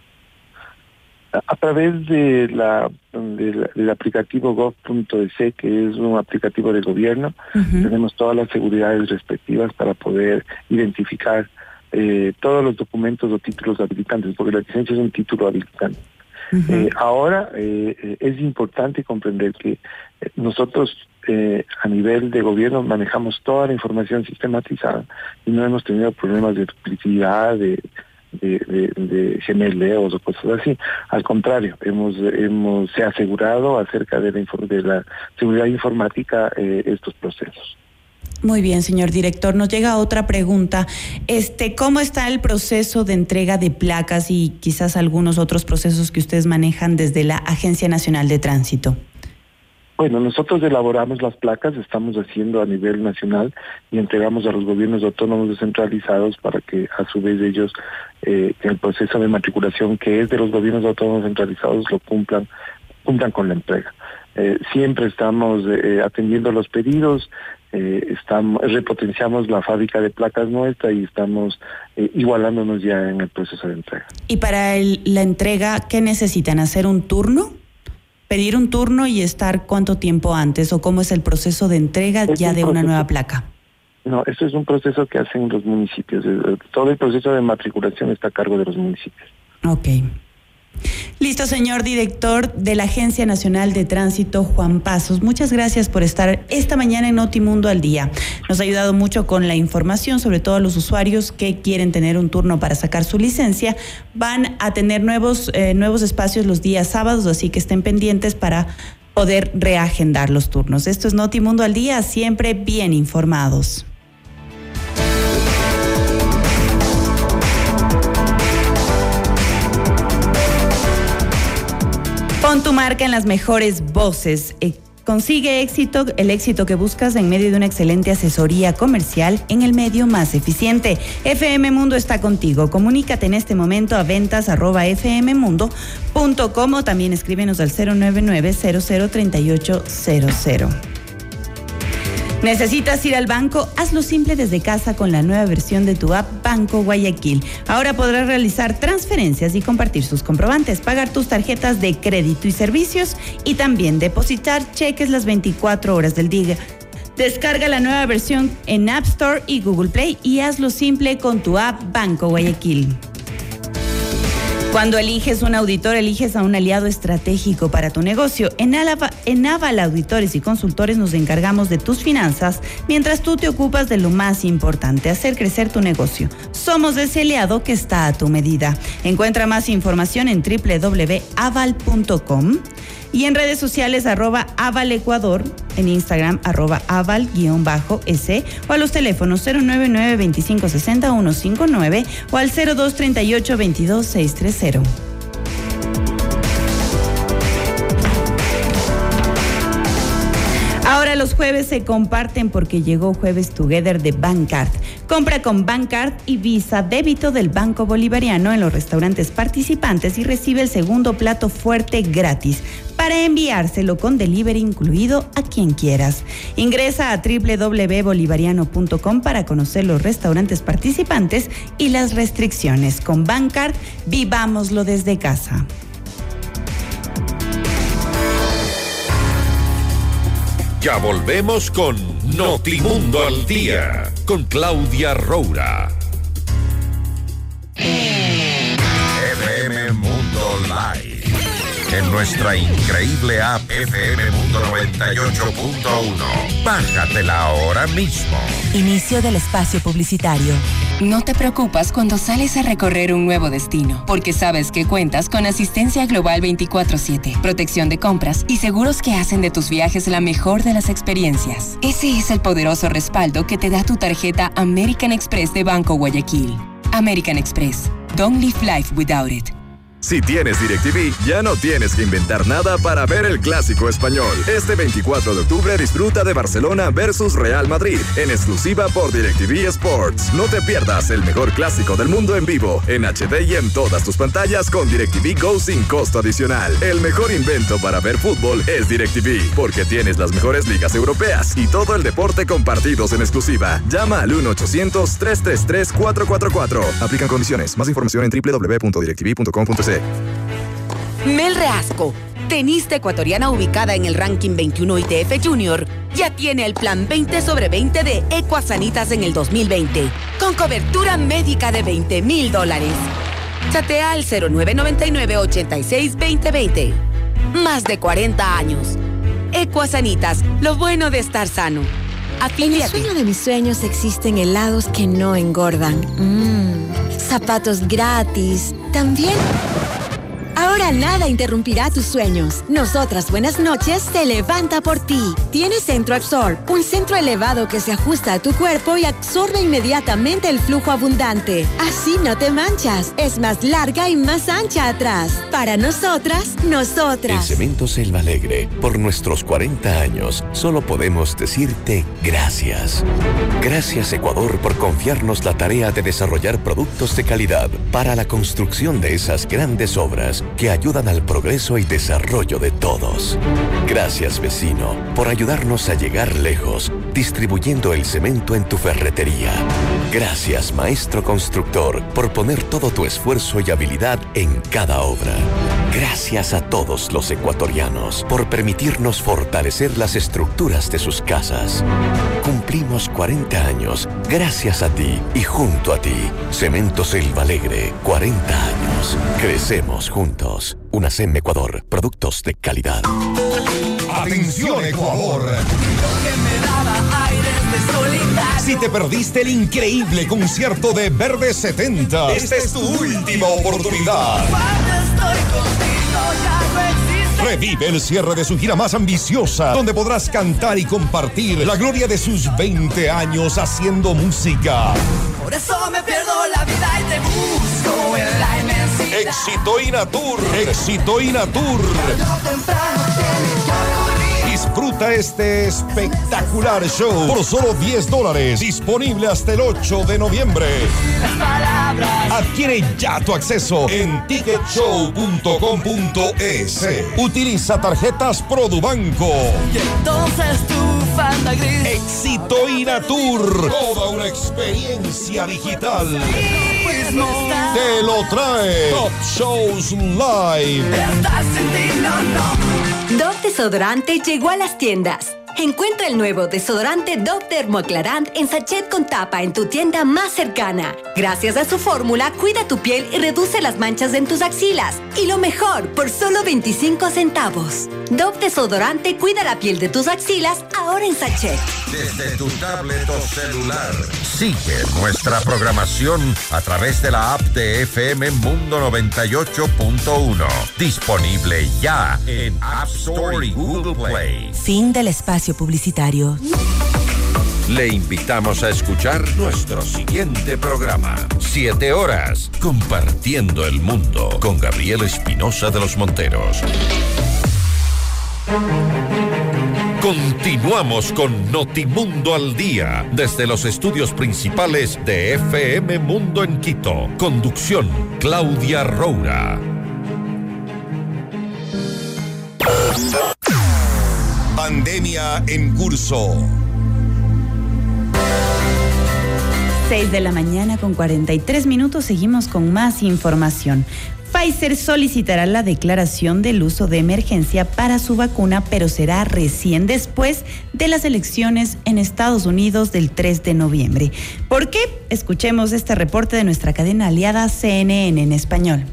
A través del aplicativo gov.es, que es un aplicativo de gobierno, tenemos todas las seguridades respectivas para poder identificar todos los documentos o títulos habilitantes, porque la licencia es un título habilitante. Ahora es importante comprender que nosotros a nivel de gobierno manejamos toda la información sistematizada y no hemos tenido problemas de duplicidad, de gemeleos o cosas así. Al contrario, se ha asegurado acerca de la seguridad informática estos procesos. Muy bien, señor director. Nos llega otra pregunta. ¿Cómo está el proceso de entrega de placas y quizás algunos otros procesos que ustedes manejan desde la Agencia Nacional de Tránsito? Bueno, nosotros elaboramos las placas, estamos haciendo a nivel nacional y entregamos a los gobiernos autónomos descentralizados para que a su vez ellos el proceso de matriculación que es de los gobiernos autónomos centralizados lo cumplan con la entrega. Siempre estamos atendiendo los pedidos, repotenciamos la fábrica de placas nuestra y estamos igualándonos ya en el proceso de entrega. ¿Y para la entrega qué necesitan? ¿Hacer un turno? ¿Pedir un turno y estar cuánto tiempo antes? ¿O cómo es el proceso de entrega ya de una nueva placa? No, eso es un proceso que hacen los municipios. Todo el proceso de matriculación está a cargo de los municipios. Ok. Listo, señor director de la Agencia Nacional de Tránsito, Juan Pasos. Muchas gracias por estar esta mañana en Notimundo al Día. Nos ha ayudado mucho con la información, sobre todo a los usuarios que quieren tener un turno para sacar su licencia. Van a tener nuevos espacios los días sábados, así que estén pendientes para poder reagendar los turnos. Esto es Notimundo al Día, siempre bien informados. Pon tu marca en las mejores voces. Consigue el éxito que buscas en medio de una excelente asesoría comercial en el medio más eficiente. FM Mundo está contigo. Comunícate en este momento a ventas@fmmundo.com o también escríbenos al 099-003800. ¿Necesitas ir al banco? Hazlo simple desde casa con la nueva versión de tu app Banco Guayaquil. Ahora podrás realizar transferencias y compartir sus comprobantes, pagar tus tarjetas de crédito y servicios y también depositar cheques las 24 horas del día. Descarga la nueva versión en App Store y Google Play y hazlo simple con tu app Banco Guayaquil. Cuando eliges un auditor, eliges a un aliado estratégico para tu negocio. En Aval Auditores y Consultores nos encargamos de tus finanzas, mientras tú te ocupas de lo más importante, hacer crecer tu negocio. Somos ese aliado que está a tu medida. Encuentra más información en www.aval.com y en redes sociales @avalecuador, en Instagram @aval_s o a los teléfonos 099-2560-159 o al 0238-22-630. Ahora los jueves se comparten porque llegó Jueves Together de Bancard. Compra con Bancard y Visa Débito del Banco Bolivariano en los restaurantes participantes y recibe el segundo plato fuerte gratis para enviárselo con delivery incluido a quien quieras. Ingresa a www.bolivariano.com para conocer los restaurantes participantes y las restricciones. Con Bancard, vivámoslo desde casa. Ya volvemos con Notimundo al Día, con Claudia Roura. FM Mundo Live. En nuestra increíble app FM Mundo 98.1. Bájatela ahora mismo. Inicio del espacio publicitario. No te preocupas cuando sales a recorrer un nuevo destino, porque sabes que cuentas con asistencia global 24/7, protección de compras y seguros que hacen de tus viajes la mejor de las experiencias. Ese es el poderoso respaldo que te da tu tarjeta American Express de Banco Guayaquil. American Express. Don't live life without it. Si tienes DirecTV, ya no tienes que inventar nada para ver el clásico español. Este 24 de octubre disfruta de Barcelona versus Real Madrid, en exclusiva por DirecTV Sports. No te pierdas el mejor clásico del mundo en vivo, en HD y en todas tus pantallas con DirecTV Go sin costo adicional. El mejor invento para ver fútbol es DirecTV, porque tienes las mejores ligas europeas y todo el deporte compartidos en exclusiva. Llama al 1-800-333-444. Aplican condiciones. Más información en www.directv.com.c. Mel Reasco, tenista ecuatoriana ubicada en el ranking 21 ITF Junior, ya tiene el plan 20/20 de Ecuasanitas en el 2020, con cobertura médica de $20,000. Chatea al 0999-86-2020. Más de 40 años. Ecuasanitas, lo bueno de estar sano. En el sueño de mis sueños existen helados que no engordan. Zapatos gratis. También. Ahora nada interrumpirá tus sueños. Nosotras Buenas Noches se levanta por ti. Tienes Centro Absorb, un centro elevado que se ajusta a tu cuerpo y absorbe inmediatamente el flujo abundante. Así no te manchas. Es más larga y más ancha atrás. Para nosotras. En Cemento Selva Alegre, por nuestros 40 años, solo podemos decirte gracias. Gracias, Ecuador, por confiarnos la tarea de desarrollar productos de calidad para la construcción de esas grandes obras que ayudan al progreso y desarrollo de todos. Gracias, vecino, por ayudarnos a llegar lejos, distribuyendo el cemento en tu ferretería. Gracias, maestro constructor, por poner todo tu esfuerzo y habilidad en cada obra. Gracias a todos los ecuatorianos por permitirnos fortalecer las estructuras de sus casas. Cumplimos 40 años gracias a ti y junto a ti. Cemento Selva Alegre, 40 años. Crecemos juntos. UNACEM Ecuador, productos de calidad. Atención, Ecuador. Si te perdiste el increíble concierto de Verde 70, esta es tu última oportunidad. Revive el cierre de su gira más ambiciosa, donde podrás cantar y compartir la gloria de sus 20 años haciendo música. Por eso me pierdo la vida y te busco en la inmensidad. Éxito Inatur. Disfruta este espectacular show por solo $10. Disponible hasta el 8 de noviembre. Adquiere ya tu acceso en ticketshow.com.es. Utiliza tarjetas Produbanco. Y entonces tu Fanta Gris. Éxito Inatur. Toda una experiencia digital. Te lo trae Top Shows Live. Dove Desodorante llegó a las tiendas. Encuentra el nuevo desodorante Dove Dermoaclarant en sachet con tapa en tu tienda más cercana. Gracias a su fórmula, cuida tu piel y reduce las manchas en tus axilas. Y lo mejor, por solo 25 centavos. Dove Desodorante cuida la piel de tus axilas, ahora en sachet. Desde tu tablet o celular, sigue nuestra programación a través de la app de FM Mundo 98.1. Disponible ya en App Store y Google Play. Fin del espacio publicitario. Le invitamos a escuchar nuestro siguiente programa. 7 horas, compartiendo el mundo, con Gabriel Espinosa de los Monteros. Continuamos con Notimundo al Día, desde los estudios principales de FM Mundo en Quito. Conducción, Claudia Roura. Pandemia en curso. 6 de la mañana con 43 minutos. Seguimos con más información. Pfizer solicitará la declaración del uso de emergencia para su vacuna, pero será recién después de las elecciones en Estados Unidos del 3 de noviembre. ¿Por qué? Escuchemos este reporte de nuestra cadena aliada CNN en español.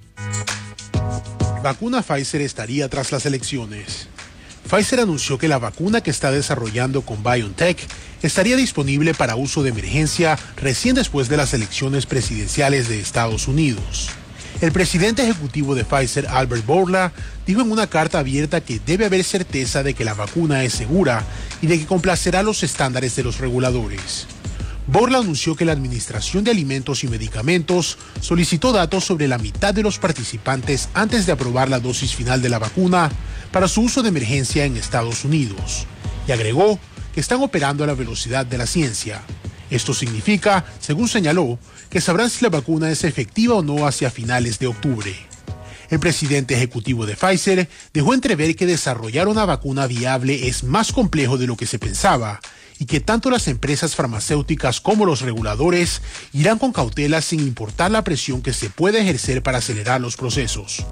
Vacuna Pfizer estaría tras las elecciones. Pfizer anunció que la vacuna que está desarrollando con BioNTech estaría disponible para uso de emergencia recién después de las elecciones presidenciales de Estados Unidos. El presidente ejecutivo de Pfizer, Albert Bourla, dijo en una carta abierta que debe haber certeza de que la vacuna es segura y de que complacerá los estándares de los reguladores. Borla anunció que la Administración de Alimentos y Medicamentos solicitó datos sobre la mitad de los participantes antes de aprobar la dosis final de la vacuna para su uso de emergencia en Estados Unidos, y agregó que están operando a la velocidad de la ciencia. Esto significa, según señaló, que sabrán si la vacuna es efectiva o no hacia finales de octubre. El presidente ejecutivo de Pfizer dejó entrever que desarrollar una vacuna viable es más complejo de lo que se pensaba y que tanto las empresas farmacéuticas como los reguladores irán con cautela sin importar la presión que se puede ejercer para acelerar los procesos.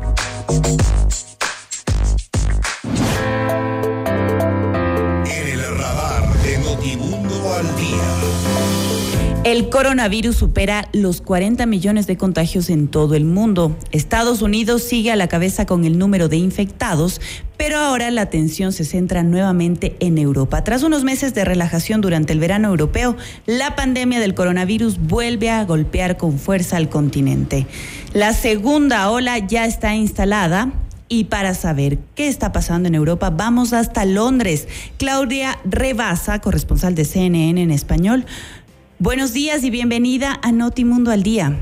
En el radar de Notimundo al día. El coronavirus supera los 40 millones de contagios en todo el mundo. Estados Unidos sigue a la cabeza con el número de infectados, pero ahora la atención se centra nuevamente en Europa. Tras unos meses de relajación durante el verano europeo, la pandemia del coronavirus vuelve a golpear con fuerza al continente. La segunda ola ya está instalada. Y para saber qué está pasando en Europa, vamos hasta Londres. Claudia Rebasa, corresponsal de CNN en español. Buenos días y bienvenida a Notimundo al Día.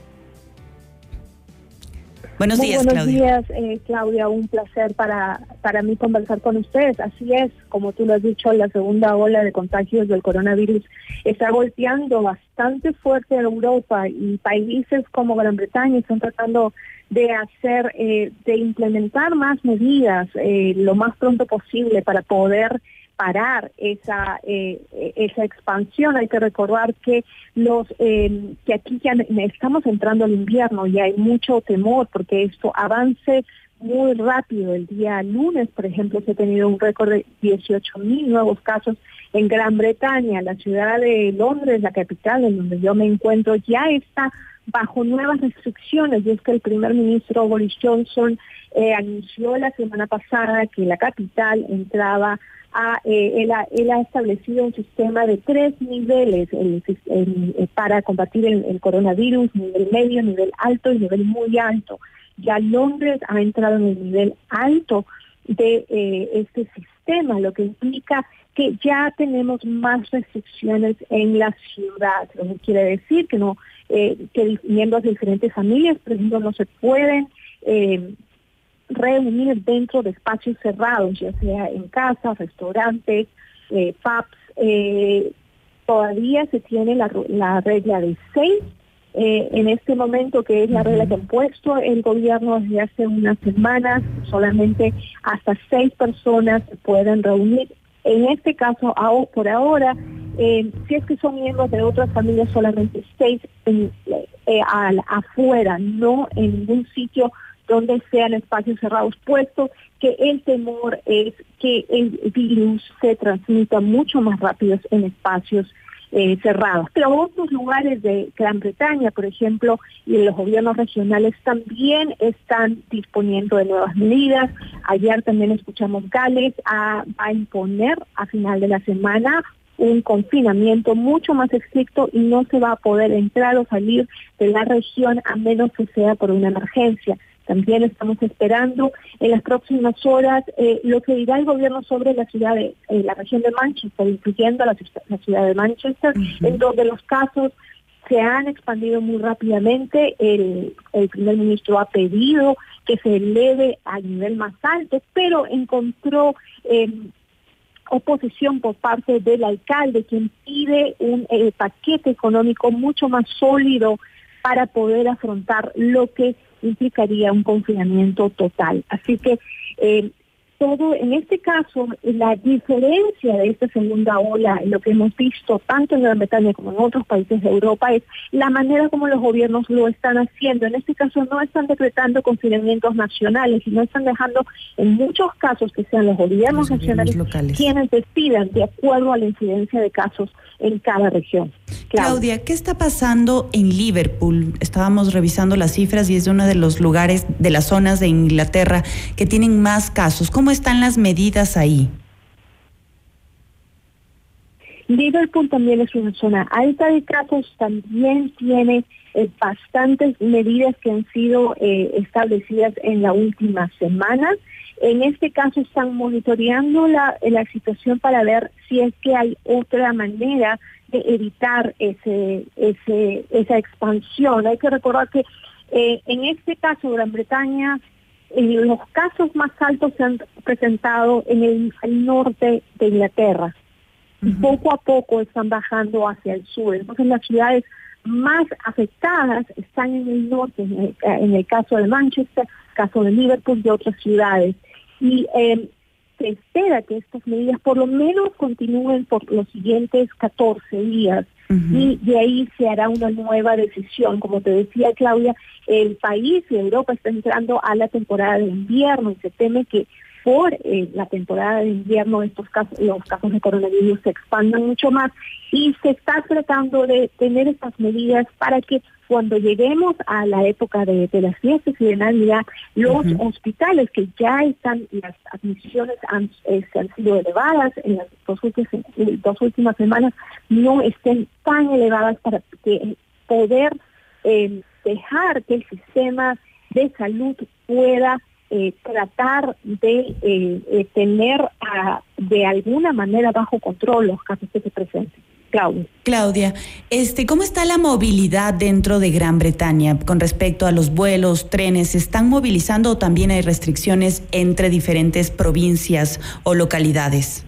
Buenos días, Claudia. Buenos días, Claudia. Un placer para mí conversar con ustedes. Así es, como tú lo has dicho, la segunda ola de contagios del coronavirus está golpeando bastante fuerte a Europa, y países como Gran Bretaña están tratando de implementar más medidas lo más pronto posible para poder parar esa expansión. Hay que recordar que que aquí ya estamos entrando al invierno y hay mucho temor porque esto avance muy rápido. El día lunes, por ejemplo, se ha tenido un récord de 18,000 nuevos casos en Gran Bretaña. La ciudad de Londres, la capital en donde yo me encuentro, ya está bajo nuevas restricciones, y es que el primer ministro Boris Johnson anunció la semana pasada que la capital entraba él ha establecido un sistema de 3 niveles para combatir el coronavirus: nivel medio, nivel alto y nivel muy alto. Ya Londres ha entrado en el nivel alto de este sistema, lo que implica que ya tenemos más restricciones en la ciudad, lo que quiere decir que que miembros de diferentes familias, por ejemplo, no se pueden reunir dentro de espacios cerrados, ya sea en casas, restaurantes, pubs. Todavía se tiene la regla de 6 en este momento, que es la regla que han puesto el gobierno desde hace unas semanas. Solamente hasta 6 personas se pueden reunir. En este caso, por ahora, si es que son miembros de otras familias, solamente 6 afuera, no en ningún sitio donde sean espacios cerrados, puesto que el temor es que el virus se transmita mucho más rápido en espacios cerrados. Pero otros lugares de Gran Bretaña, por ejemplo, y los gobiernos regionales también están disponiendo de nuevas medidas. Ayer también escuchamos Gales a imponer a final de la semana un confinamiento mucho más estricto, y no se va a poder entrar o salir de la región a menos que sea por una emergencia. También estamos esperando en las próximas horas lo que dirá el gobierno sobre la ciudad la región de Manchester, incluyendo la ciudad de Manchester, en donde los casos se han expandido muy rápidamente. El primer ministro ha pedido que se eleve al nivel más alto, pero encontró oposición por parte del alcalde, quien pide un paquete económico mucho más sólido para poder afrontar lo que implicaría un confinamiento total. Así que todo, en este caso, la diferencia de esta segunda ola, lo que hemos visto tanto en Gran Bretaña como en otros países de Europa, es la manera como los gobiernos lo están haciendo. En este caso no están decretando confinamientos nacionales, sino están dejando en muchos casos que sean los gobiernos nacionales locales quienes decidan de acuerdo a la incidencia de casos en cada región. Claudia, ¿qué está pasando en Liverpool? Estábamos revisando las cifras y es uno de los lugares, de las zonas de Inglaterra que tienen más casos. ¿Cómo están las medidas ahí? Liverpool también es una zona alta de casos, también tiene bastantes medidas que han sido establecidas en la última semana. En este caso están monitoreando la situación para ver si es que hay otra manera de evitar esa expansión. Hay que recordar que en este caso Gran Bretaña, los casos más altos se han presentado en el norte de Inglaterra. Poco a poco están bajando hacia el sur. Entonces las ciudades más afectadas están en el norte, en el caso de Manchester, caso de Liverpool y otras ciudades. Y se espera que estas medidas por lo menos continúen por los siguientes 14 días. Y de ahí se hará una nueva decisión. Como te decía, Claudia, el país y Europa está entrando a la temporada de invierno y se teme que por la temporada de invierno los casos de coronavirus se expandan mucho más, y se está tratando de tener estas medidas para que cuando lleguemos a la época de las fiestas y de Navidad, los hospitales que ya están, las admisiones han sido elevadas en las dos últimas semanas, no estén tan elevadas para que poder dejar que el sistema de salud pueda tratar de tener de alguna manera bajo control los casos que se presenten. Claudia, ¿cómo está la movilidad dentro de Gran Bretaña con respecto a los vuelos, trenes? ¿Se están movilizando o también hay restricciones entre diferentes provincias o localidades?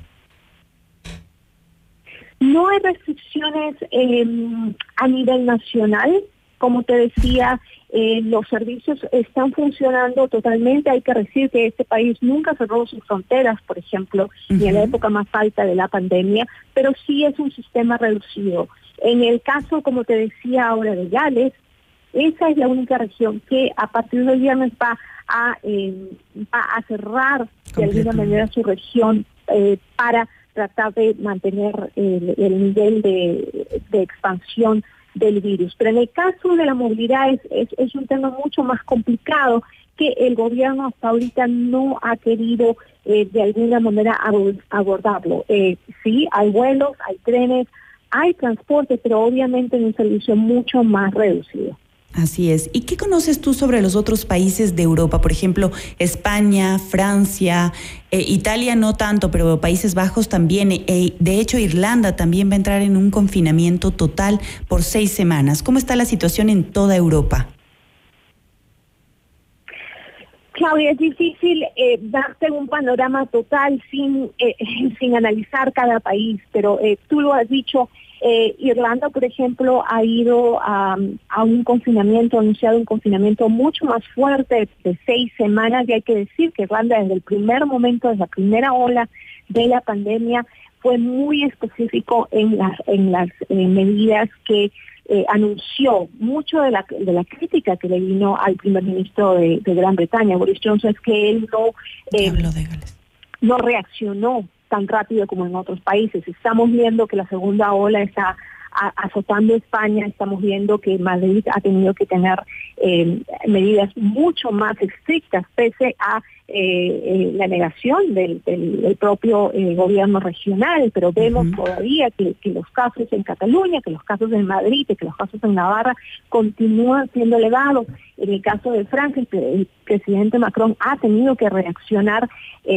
No hay restricciones a nivel nacional. Como te decía, los servicios están funcionando totalmente. Hay que decir que este país nunca cerró sus fronteras, por ejemplo, ni en la época más alta de la pandemia, pero sí es un sistema reducido. En el caso, como te decía ahora, de Gales, esa es la única región que a partir del viernes va a cerrar de alguna manera su región para tratar de mantener el nivel de expansión del virus. Pero en el caso de la movilidad es un tema mucho más complicado que el gobierno hasta ahorita no ha querido de alguna manera abordarlo. Sí, hay vuelos, hay trenes, hay transporte, pero obviamente en un servicio mucho más reducido. Así es. ¿Y qué conoces tú sobre los otros países de Europa? Por ejemplo, España, Francia, Italia no tanto, pero Países Bajos también. De hecho, Irlanda también va a entrar en un confinamiento total por 6 semanas. ¿Cómo está la situación en toda Europa? Claudia, es difícil darte un panorama total sin analizar cada país, pero tú lo has dicho. Irlanda, por ejemplo, ha ido a un confinamiento, ha anunciado un confinamiento mucho más fuerte de 6 semanas, y hay que decir que Irlanda desde el primer momento, desde la primera ola de la pandemia, fue muy específico en las medidas que anunció. Mucho de la crítica que le vino al primer ministro de Gran Bretaña, Boris Johnson, es que él no reaccionó tan rápido como en otros países. Estamos viendo que la segunda ola está azotando España, estamos viendo que Madrid ha tenido que tener medidas mucho más estrictas pese a la negación del propio gobierno regional, pero vemos todavía que los casos en Cataluña, que los casos en Madrid, que los casos en Navarra continúan siendo elevados. En el caso de Francia, el presidente Macron ha tenido que reaccionar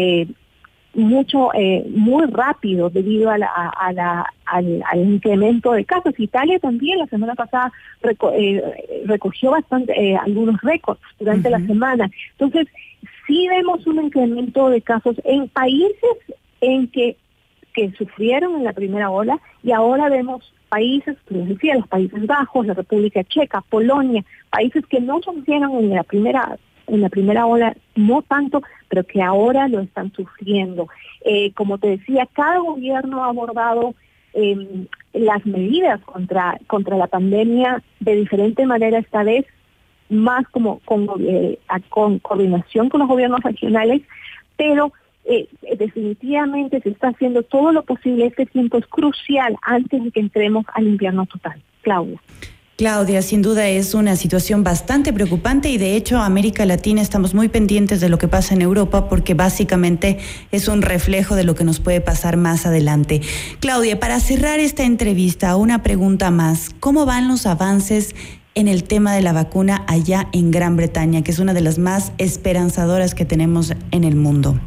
muy rápido debido al incremento de casos. Italia también la semana pasada recogió algunos récords durante la semana. Entonces, sí vemos un incremento de casos en países que sufrieron en la primera ola, y ahora vemos países, como les decía, los Países Bajos, la República Checa, Polonia, países que no sufrieron en la primera ola, no tanto, pero que ahora lo están sufriendo. Como te decía, cada gobierno ha abordado las medidas contra la pandemia de diferente manera, esta vez más como con coordinación con los gobiernos regionales, pero definitivamente se está haciendo todo lo posible. Este tiempo es crucial antes de que entremos al invierno total. Claudia, sin duda es una situación bastante preocupante, y de hecho América Latina estamos muy pendientes de lo que pasa en Europa, porque básicamente es un reflejo de lo que nos puede pasar más adelante. Claudia, para cerrar esta entrevista, una pregunta más. ¿Cómo van los avances en el tema de la vacuna allá en Gran Bretaña, que es una de las más esperanzadoras que tenemos en el mundo?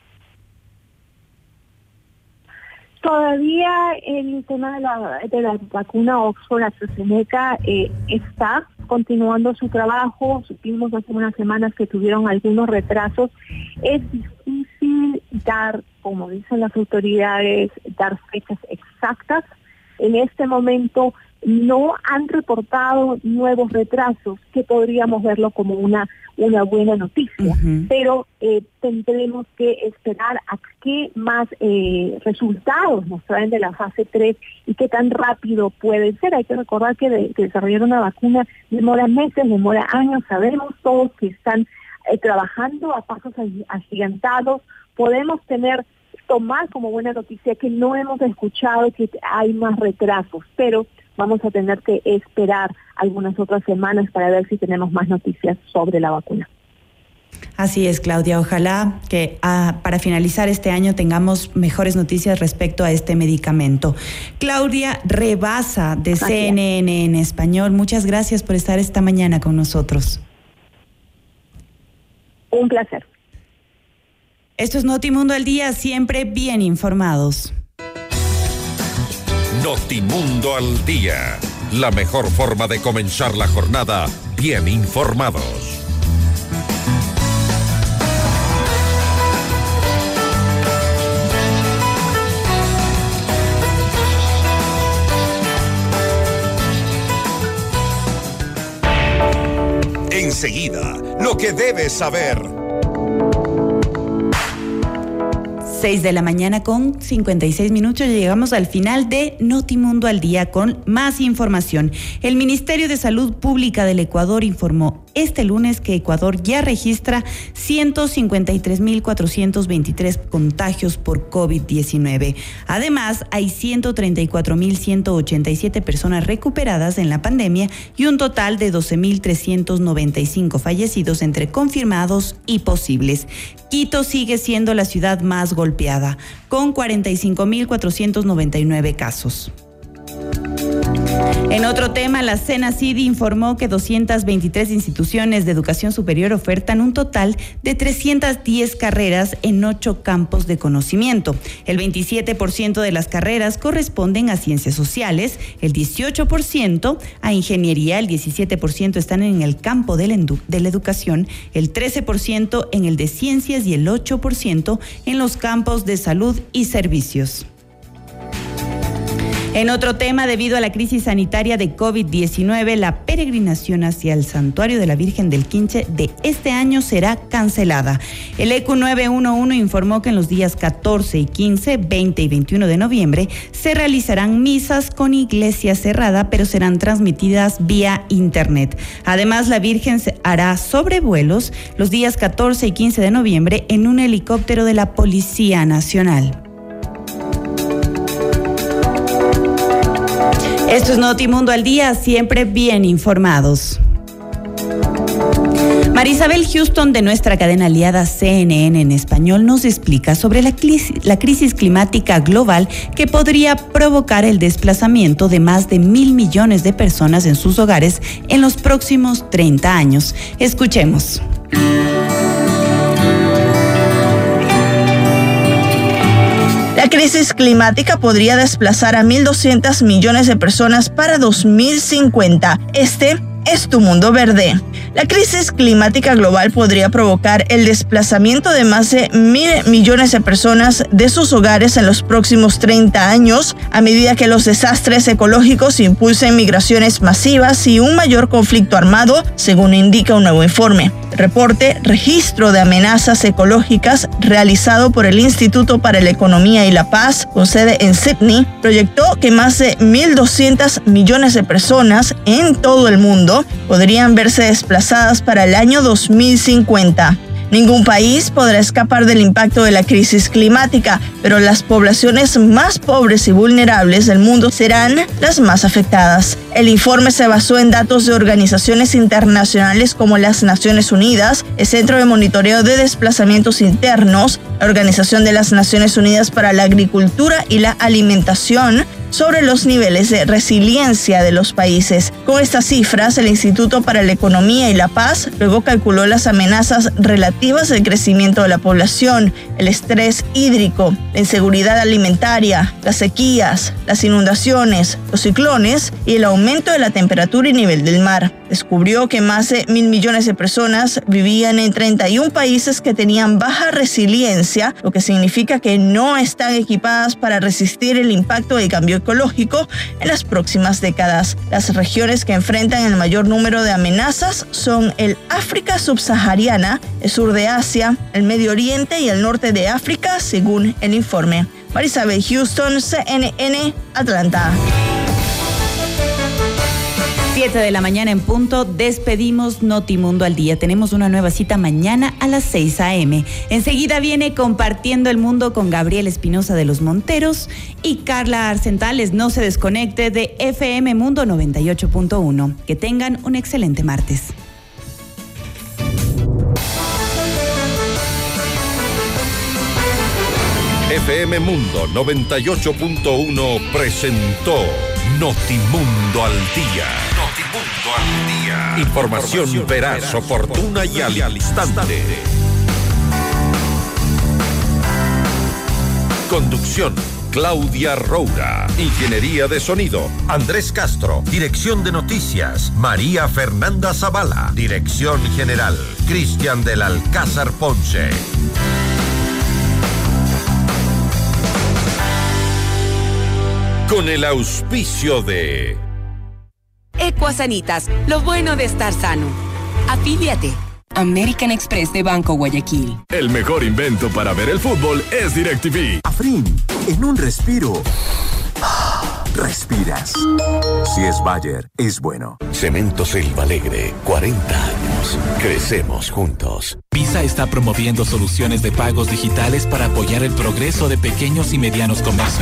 Todavía el tema de la vacuna Oxford-AstraZeneca está continuando su trabajo. Supimos hace unas semanas que tuvieron algunos retrasos. Es difícil dar, como dicen las autoridades, dar fechas exactas. En este momento no han reportado nuevos retrasos, que podríamos verlo como una buena noticia, pero tendremos que esperar a qué más resultados nos traen de la fase 3 y qué tan rápido puede ser. Hay que recordar que desarrollar una vacuna demora meses, demora años. Sabemos todos que están trabajando a pasos agigantados. Podemos tomar como buena noticia que no hemos escuchado que hay más retrasos, pero vamos a tener que esperar algunas otras semanas para ver si tenemos más noticias sobre la vacuna. Así es, Claudia. Ojalá que para finalizar este año tengamos mejores noticias respecto a este medicamento. Claudia Rebasa, de CNN en español, muchas gracias por estar esta mañana con nosotros. Un placer. Esto es Notimundo al Día, siempre bien informados. Notimundo al Día, la mejor forma de comenzar la jornada bien informados. Enseguida, lo que debes saber. 6 de la mañana con 56 minutos. Llegamos al final de Notimundo al Día con más información. El Ministerio de Salud Pública del Ecuador informó este lunes que Ecuador ya registra 153.423 contagios por COVID-19. Además, hay 134.187 personas recuperadas en la pandemia y un total de 12.395 fallecidos entre confirmados y posibles. Quito sigue siendo la ciudad más golpeada, con 45.499 casos. En otro tema, la CENACID informó que 223 instituciones de educación superior ofertan un total de 310 carreras en 8 campos de conocimiento. El 27% de las carreras corresponden a ciencias sociales, el 18% a ingeniería, el 17% están en el campo de la educación, el 13% en el de ciencias y el 8% en los campos de salud y servicios. En otro tema, debido a la crisis sanitaria de COVID-19, la peregrinación hacia el Santuario de la Virgen del Quinche de este año será cancelada. El ECU 911 informó que en los días 14 y 15, 20 y 21 de noviembre se realizarán misas con iglesia cerrada, pero serán transmitidas vía internet. Además, la Virgen hará sobrevuelos los días 14 y 15 de noviembre en un helicóptero de la Policía Nacional. Esto es Notimundo al Día, siempre bien informados. Marisabel Houston, de nuestra cadena aliada CNN en español, nos explica sobre la crisis climática global que podría provocar el desplazamiento de más de 1.000 millones de personas en sus hogares en los próximos 30 años. Escuchemos. La crisis climática podría desplazar a 1.200 millones de personas para 2050. Este es Tu Mundo Verde. La crisis climática global podría provocar el desplazamiento de más de 1.000 millones de personas de sus hogares en los próximos 30 años, a medida que los desastres ecológicos impulsen migraciones masivas y un mayor conflicto armado, según indica un nuevo informe. El reporte Registro de Amenazas Ecológicas, realizado por el Instituto para la Economía y la Paz, con sede en Sydney, proyectó que más de 1.200 millones de personas en todo el mundo podrían verse desplazadas para el año 2050. Ningún país podrá escapar del impacto de la crisis climática, pero las poblaciones más pobres y vulnerables del mundo serán las más afectadas. El informe se basó en datos de organizaciones internacionales como las Naciones Unidas, el Centro de Monitoreo de Desplazamientos Internos, la Organización de las Naciones Unidas para la Agricultura y la Alimentación, sobre los niveles de resiliencia de los países. Con estas cifras, el Instituto para la Economía y la Paz luego calculó las amenazas relativas al crecimiento de la población, el estrés hídrico, la inseguridad alimentaria, las sequías, las inundaciones, los ciclones y el aumento de la temperatura y nivel del mar. Descubrió que más de 1.000 millones de personas vivían en 31 países que tenían baja resiliencia, lo que significa que no están equipadas para resistir el impacto del cambio ecológico en las próximas décadas. Las regiones que enfrentan el mayor número de amenazas son el África subsahariana, el sur de Asia, el Medio Oriente y el norte de África, según el informe. Marisabel Houston, CNN, Atlanta. 7 de la mañana en punto, despedimos Notimundo al día. Tenemos una nueva cita mañana a las 6 a.m. Enseguida viene Compartiendo el Mundo con Gabriel Espinosa de los Monteros y Carla Arcentales. No se desconecte de FM Mundo 98.1. Que tengan un excelente martes. FM Mundo 98.1 presentó Notimundo al día. Notimundo al día. Información veraz, oportuna y al instante. Conducción: Claudia Roura. Ingeniería de sonido: Andrés Castro. Dirección de noticias: María Fernanda Zavala. Dirección general: Cristian del Alcázar Ponce. Con el auspicio de Ecuasanitas, lo bueno de estar sano. Afíliate. American Express de Banco Guayaquil. El mejor invento para ver el fútbol es DirecTV. Afrin, en un respiro, respiras. Si es Bayer, es bueno. Cemento Selva Alegre, 40 años. Crecemos juntos. Visa está promoviendo soluciones de pagos digitales para apoyar el progreso de pequeños y medianos comercios.